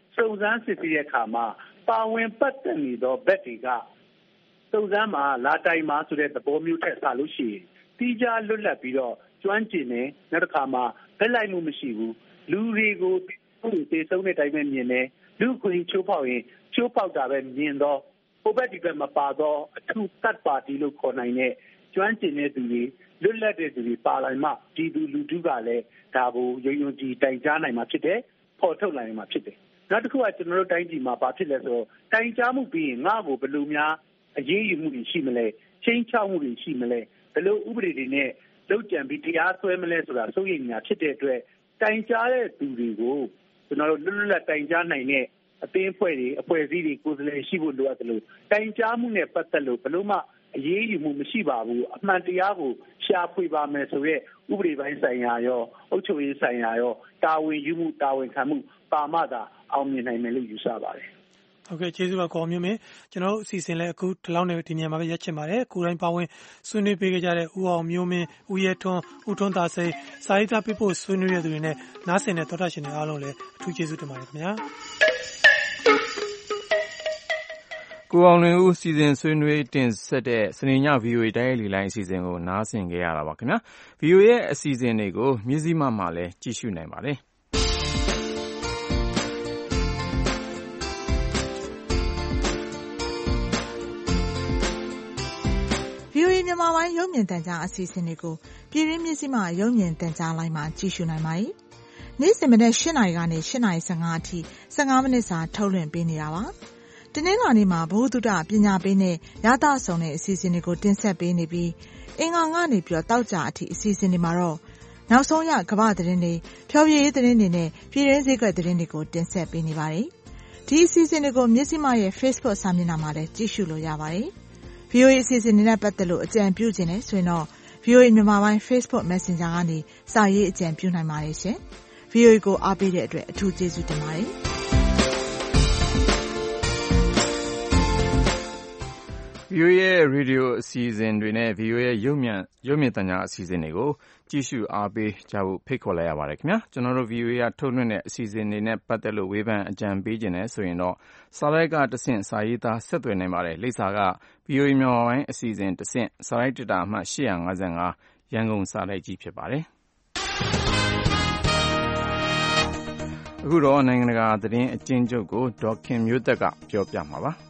စုံစမ်းစစ်ဆေးတဲ့အခါမှာပါဝင်ပတ်သက်နေသောဘက်တွေကစုံစမ်းမှာလာတိုင်မှာဆိုတဲ့သဘောမျိုးထက်ဆလို့ရှိရင်တီးခြားလွတ်လပ်ပြီးတော့ကျွမ်းကျင်နေနောက်တစ်ခါမှာဘက်လိုက်မှုမရှိဘူးလူတွေကိုတေဆုံးတဲ့တိုင်းပဲမြင်တယ်လူခွင့်ချိုးဖောက်ရင်ချိုးဖောက်တာပဲမြင်တော့ဟိုဘက်ဒီဘက်မပါတော့အထူးသတ်ပါတီလို့ခေါ်နိုင်တဲ့ကျွမ်းကျင်တဲ့သူတွေလွတ်လပ်တဲ့သူတွေပါလာမှဒီသူလူထုကလည်းဒါကိုရုံရုံကြည်တိုင်ကြားနိုင်မှာဖြစ်တယ်ပေါ်ထုတ်နိုင်မှာဖြစ်တယ်နောက်တစ်ခုကကျွန်တော်တို့တိုင်းပြည်မှာဘာဖြစ်လဲဆိုတော့တိုင်ကြားမှုပြီးရင်ငါ့ကိုဘယ်လိုများအရေးယူမှုတွေရှိမလဲချင်းချောက်မှုတွေရှိမလဲဘယ်လိုဥပဒေတွေနဲ့လုပ်ကြံပြီးတရားစွဲမလဲဆိုတာစိုးရိမ်နေတာဖြစ်တဲ့အတွက်တိုင်ကြားတဲ့သူတွေကိုကျွန်တော်တို့လွတ်လွတ်လပ်တိုင်ကြားနိုင်တဲ့အသင်းအဖွဲ့တွေအဖွဲ့အစည်းတွေကိုယ်စားလှယ်ရှိဖို့လိုအပ်တယ်လို့တိုင်ကြားမှုနဲ့ပတ်သက်လို့ဘယ်လိုမှအရေးယူမှုမရှိပါဘူးအမှန်တရားကိုရှာဖွေပါမယ်ဆိုရဲဥပဒေပိုင်းဆိုင်ရာရောအုပ်ချုပ်ရေးဆိုင်ရာရောတာဝန်ယူမှုတာဝန်ခံမှုပါမှသာအောင်မြင်နိုင်မယ်လို့ယူဆပါတယ်ဟုတ်ကဲ့ကျေးဇူးပါကောင်းမျိုးမင်းကျွန်တော်တို့အစီအစဉ်လည်းအခုဒီလောက်နဲ့ဒီနေရာမှာပဲရက်ချင်ပါတယ်ကိုယ်တိုင်ပါဝင်ဆွေးနွေးပေးကြတဲ့ဦးအောင်မျိုးမင်းဦးရဲထွန်းဦးထွန်းသာစိန်စာရေးသားပေးဖို့ဆွေးနွေးရတဲ့သူတွေနဲ့နားဆင်တဲ့သောတာရှင်တွေအားလုံးလည်းအထူးကျေးဇူးတင်ပါတယ်ခင်ဗျာကိုအောင်လွင်ဦးစီစဉ်ဆွေးနွေးတင်ဆက်တဲ့စနေည ဗွီအိုအေ တိုင်းလီလိုင်းအစီအစဉ်ကိုနားဆင်ကြရတာပါခင်ဗျာ ဗွီအိုအေ ရဲ့အစီအစဉ်တွေကိုမြစည်းမမှာလည်းကြည့်ရှုနိုင်ပါတယ်ဗွီအိုအေမြန်မာပိုင်းရုပ်မြင်သံကြားအစီအစဉ်တွေကိုပြည်တွင်းမြစည်းမရုပ်မြင်သံကြားလိုင်းမှာကြည့်ရှုနိုင်ပါတယ်နေ့စဉ်မနက်၈နာရီကနေ၈နာရီ၁၅အထိ၁၅မိနစ်စာထုတ်လွှင့်ပေးနေတာပါတနင်္လာနေ့မှာဘုဒ္ဓပညာပေးနဲ့ရသဆောင်တဲ့အစီအစဉ်တွေကိုတင်ဆက်ပေးနေပြီးအင်္ဂါကနေပြီးတော့တောက်ကြအထိအစီအစဉ်တွေမှာတော့နောက်ဆုံးရကမ္ဘာသတင်းတွေဖျော်ဖြေရေးသတင်းတွေနဲ့ပြည်တွင်းဈေးကွက်သတင်းတွေကိုတင်ဆက်ပေးနေပါတယ်ဒီအစီအစဉ်တွေကိုမြစည်းမရဲ့ Facebook စာမျက်နှာမှာလည်းကြည့်ရှုလို့ရပါတယ်ဗွီအိုအေအစီအစဉ်တွေနဲ့ပတ်သက်လို့အကြံပြုခြင်းနဲ့ဆိုရင်တော့ ဗွီအိုအေမြန်မာပိုင်း Facebook Messenger ကနေစာရေးအကြံပြုနိုင်ပါတယ်ရှင်ဗွီအိုအေကိုအားပေးတဲ့အတွက်အထူးကျေးဇူးတင်ပါတယ်ဗွီအိုအေရဲ့ရေဒီယိုအစီအစဉ်တွေနဲ့ ဗွီအိုအေရဲ့ရုပ်မြင်ရုပ်မြင်သံကြားအစီအစဉ်တွေကိုကြည့်ရှုအားပေးကြဖို့ဖိတ်ခေါ်လိုက်ရပါတယ်ခင်ဗျာကျွန်တော်တို့ ဗွီအိုအေ ကထုတ်လွှင့်တဲ့အစီအစဉ်တွေနဲ့ပတ်သက်လို့ဝေဖန်အကြံပေးခြင်းနဲ့ဆိုရင်တော့စာလိုက်ကတဆင့်စာရေးသားဆက်သွယ်နိုင်ပါတယ်လိပ်စာက ဗွီအိုအေမြန်မာပိုင်းအစီအစဉ်တဆင့်စာရိုက်တတာအမှတ်၈၅၅ရန်ကုန်စာလိုက်ကြီးဖြစ်ပါတယ်အခုတော့နိုင်ငံတကာသတင်းအကျဉ်းချုပ်ကိုဒေါက်ခင်မျိုးသက်ကပြောပြမှာပါ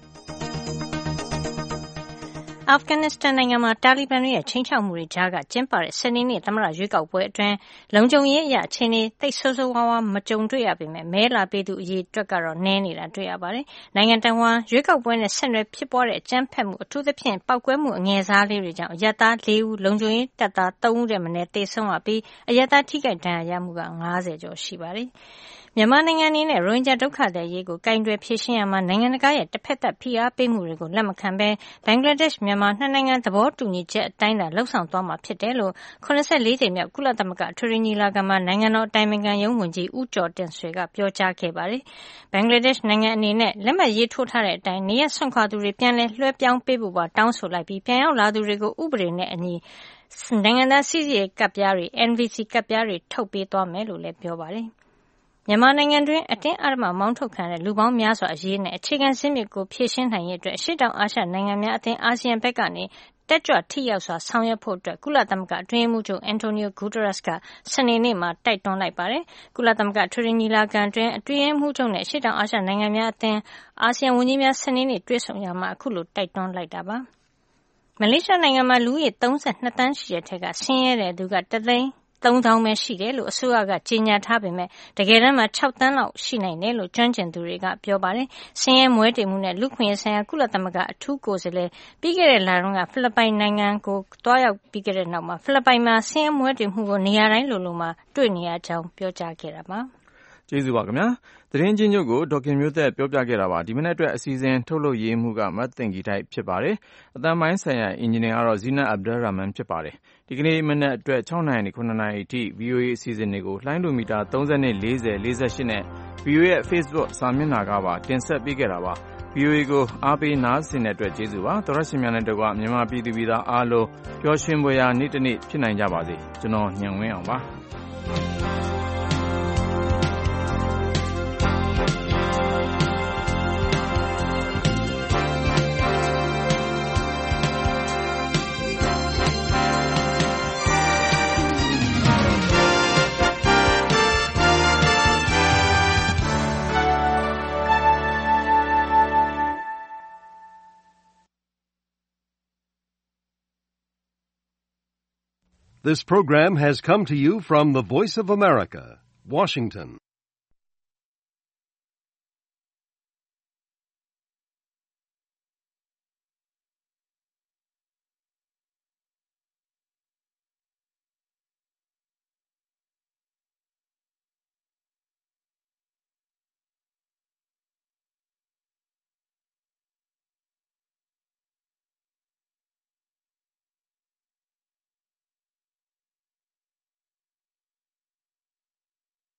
အာဖဂန်နစ္စတန်နိုင်ငံမှာတာလီဘန်တွေရဲ့ချိန်ချောက်မှုတွေကြားကကျင်းပတဲ့စနေနေ့သမ္မတရွေးကောက်ပွဲအတွင်းလုံခြုံရေးအရအခြေအနေသိပ်ဆိုးဆိုးဝါးဝါးမကြုံတွေ့ရပေမဲ့မဲလာပေးသူအရေအတွက်ကတော့နည်းနေတာတွေ့ရပါတယ်။နိုင်ငံတဝန်းရွေးကောက်ပွဲနဲ့ဆက်နွယ်ဖြစ်ပွားတဲ့အကြမ်းဖက်မှုအထူးသဖြင့်ပောက်ကွဲမှုအငယ်စားလေးတွေကြောင့်အရပ်သား၄ဦးလုံခြုံရေးတပ်သား၃ဦးထက်မနည်းသေဆုံးရပြီးအရပ်သားထိခိုက်ဒဏ်ရာရမှုက၅၀ကျော်ရှိပါတယ်။မြန်မာနိုင်ငံအနေနဲ့ရိုဟင်ဂျာဒုက္ခသည်အရေးကိုကိုင်တွယ်ဖြေရှင်းရမှာနိုင်ငံတကာရဲ့တစ်ဖက်သက်ဖိအားပေးမှုတွေကိုလက်မခံဘဲဘင်္ဂလားဒေ့ရှ်မြန်မာနှစ်နိုင်ငံသဘောတူညီချက်အတိုင်းသာလှုပ်ဆောင်သွားမှာဖြစ်တယ်လို့၇၄ကြိမ်မြောက်ကုလသမဂ္ဂအထွေထွေညီလာခံမှာနိုင်ငံတော်အတိုင်ပင်ခံရုံးဝန်ကြီးဦးကျော်တင့်ဆွေကပြောကြားခဲ့ပါတယ်။ဘင်္ဂလားဒေ့ရှ်နိုင်ငံအနေနဲ့လက်မှတ်ရေးထိုးထားတဲ့အတိုင်းနေရပ်စွန့်ခွာသူတွေပြန်လည်လွှဲပြောင်းပေးဖို့ပါတောင်းဆိုလိုက်ပြီးပြန်ရောက်လာသူတွေကိုဥပဒေနဲ့အညီနိုင်ငံသားစီစစ်ရေးကပ်ပြားတွေ N V C ကပ်ပြားတွေထုတ်ပေးသွားမယ်လို့လည်းပြောပါတယ်။မြန်မာနိုင်ငံတွင်းအတင်းအဓမ္မမောင်းထုတ်ခံတဲ့လူပေါင်းများစွာအရေးနဲ့အခြေခံစည်းမျဉ်းကိုဖြည့်ရှင်းနိုင်ရေးအတွက်အရှေ့တောင်အာရှနိုင်ငံများအသင်းအာဆီယံဘက်ကနေတက်ကြွထိရောက်စွာဆောင်ရွက်ဖို့အတွက်ကုလသမဂ္ဂအတွင်းရေးမှူးချုပ်အန်တိုနီယိုဂူတရက်စ်ကစနေနေ့မှာတိုက်တွန်းလိုက်ပါတယ်။ကုလသမဂ္ဂထွေထွေညီလာခံတွင်အတွင်းရေးမှူးချုပ်နဲ့အရှေ့တောင်အာရှနိုင်ငံများအသင်းအာဆီယံဝန်ကြီးများစနေနေ့တွေ့ဆုံရာမှာအခုလိုတိုက်တွန်းလိုက်တာပါ။မလေးရှားနိုင်ငံမှာလူဦးရေ၃၂သန်းရှိတဲ့ထက်ကဆင်းရဲတဲ့သူကတသိန်းသုံးသောင်းပဲရှိတယ်လို့အစိုးရကကြေညာထားပေမဲ့တကယ်တမ်းမှာ၆သန်းလောက်ရှိနိုင်တယ်လို့ကျွမ်းကျင်သူတွေကပြောပါတယ်။ဆင်းရဲမွဲတေမှုနဲ့လူခွင့်ရေးဆိုင်ရာကုလသမဂ္ဂအထူးကိုယ်စားလှယ်ပြီးခဲ့တဲ့လတုန်းကဖိလစ်ပိုင်နိုင်ငံကိုတွားရောက်ပြီးခဲ့တဲ့နောက်မှာဖိလစ်ပိုင်မှာဆင်းရဲမွဲတေမှုကိုနေရာတိုင်းလိုလိုမှာတွေ့နေရကြောင်းပြောကြားခဲ့တာပါ။ကျေးဇူးပါခင်ဗျာသတင်းချင်းချုပ်ကိုဒေါက်ခင်မျိုးသက်ပြောပြခဲ့တာပါဒီမနေ့အတွက်အစီအစဉ်ထုတ်လုပ်ရေးမှုကမတ်တင်ဂီထိုက်ဖြစ်ပါတယ်အတန်ပိုင်းဆိုင်ရာအင်ဂျင်နီယာကတော့ဇီနတ်အဗ်ဒယ်ရာမန်ဖြစ်ပါတယ်ဒီကနေ့မနေ့အတွက်၆နာရီကနေ၇နာရီအထိ ဗွီအိုအေအစီအစဉ်တွေကိုလှိုင်းလိုမီတာ၃၀နဲ့၄၀ ၄၈နဲ့ ဗွီအိုအေရဲ့ Facebook စာမျက်နှာကပါတင်ဆက်ပေးခဲ့တာပါ ဗွီအိုအေကိုအားပေးနားဆင်တဲ့အတွက်ကျေးဇူးပါသောရရှင်များနဲ့တကွမြန်မာပြည်သူပြည်သားအားလုံးပျော်ရွှင်ဖွယ်ရာနေ့တစ်နေ့ဖြစ်နိုင်ကြပါစေကျွန်တော်ညံဝင်းအောင်ပါ This program has come to you from the Voice of America, Washington.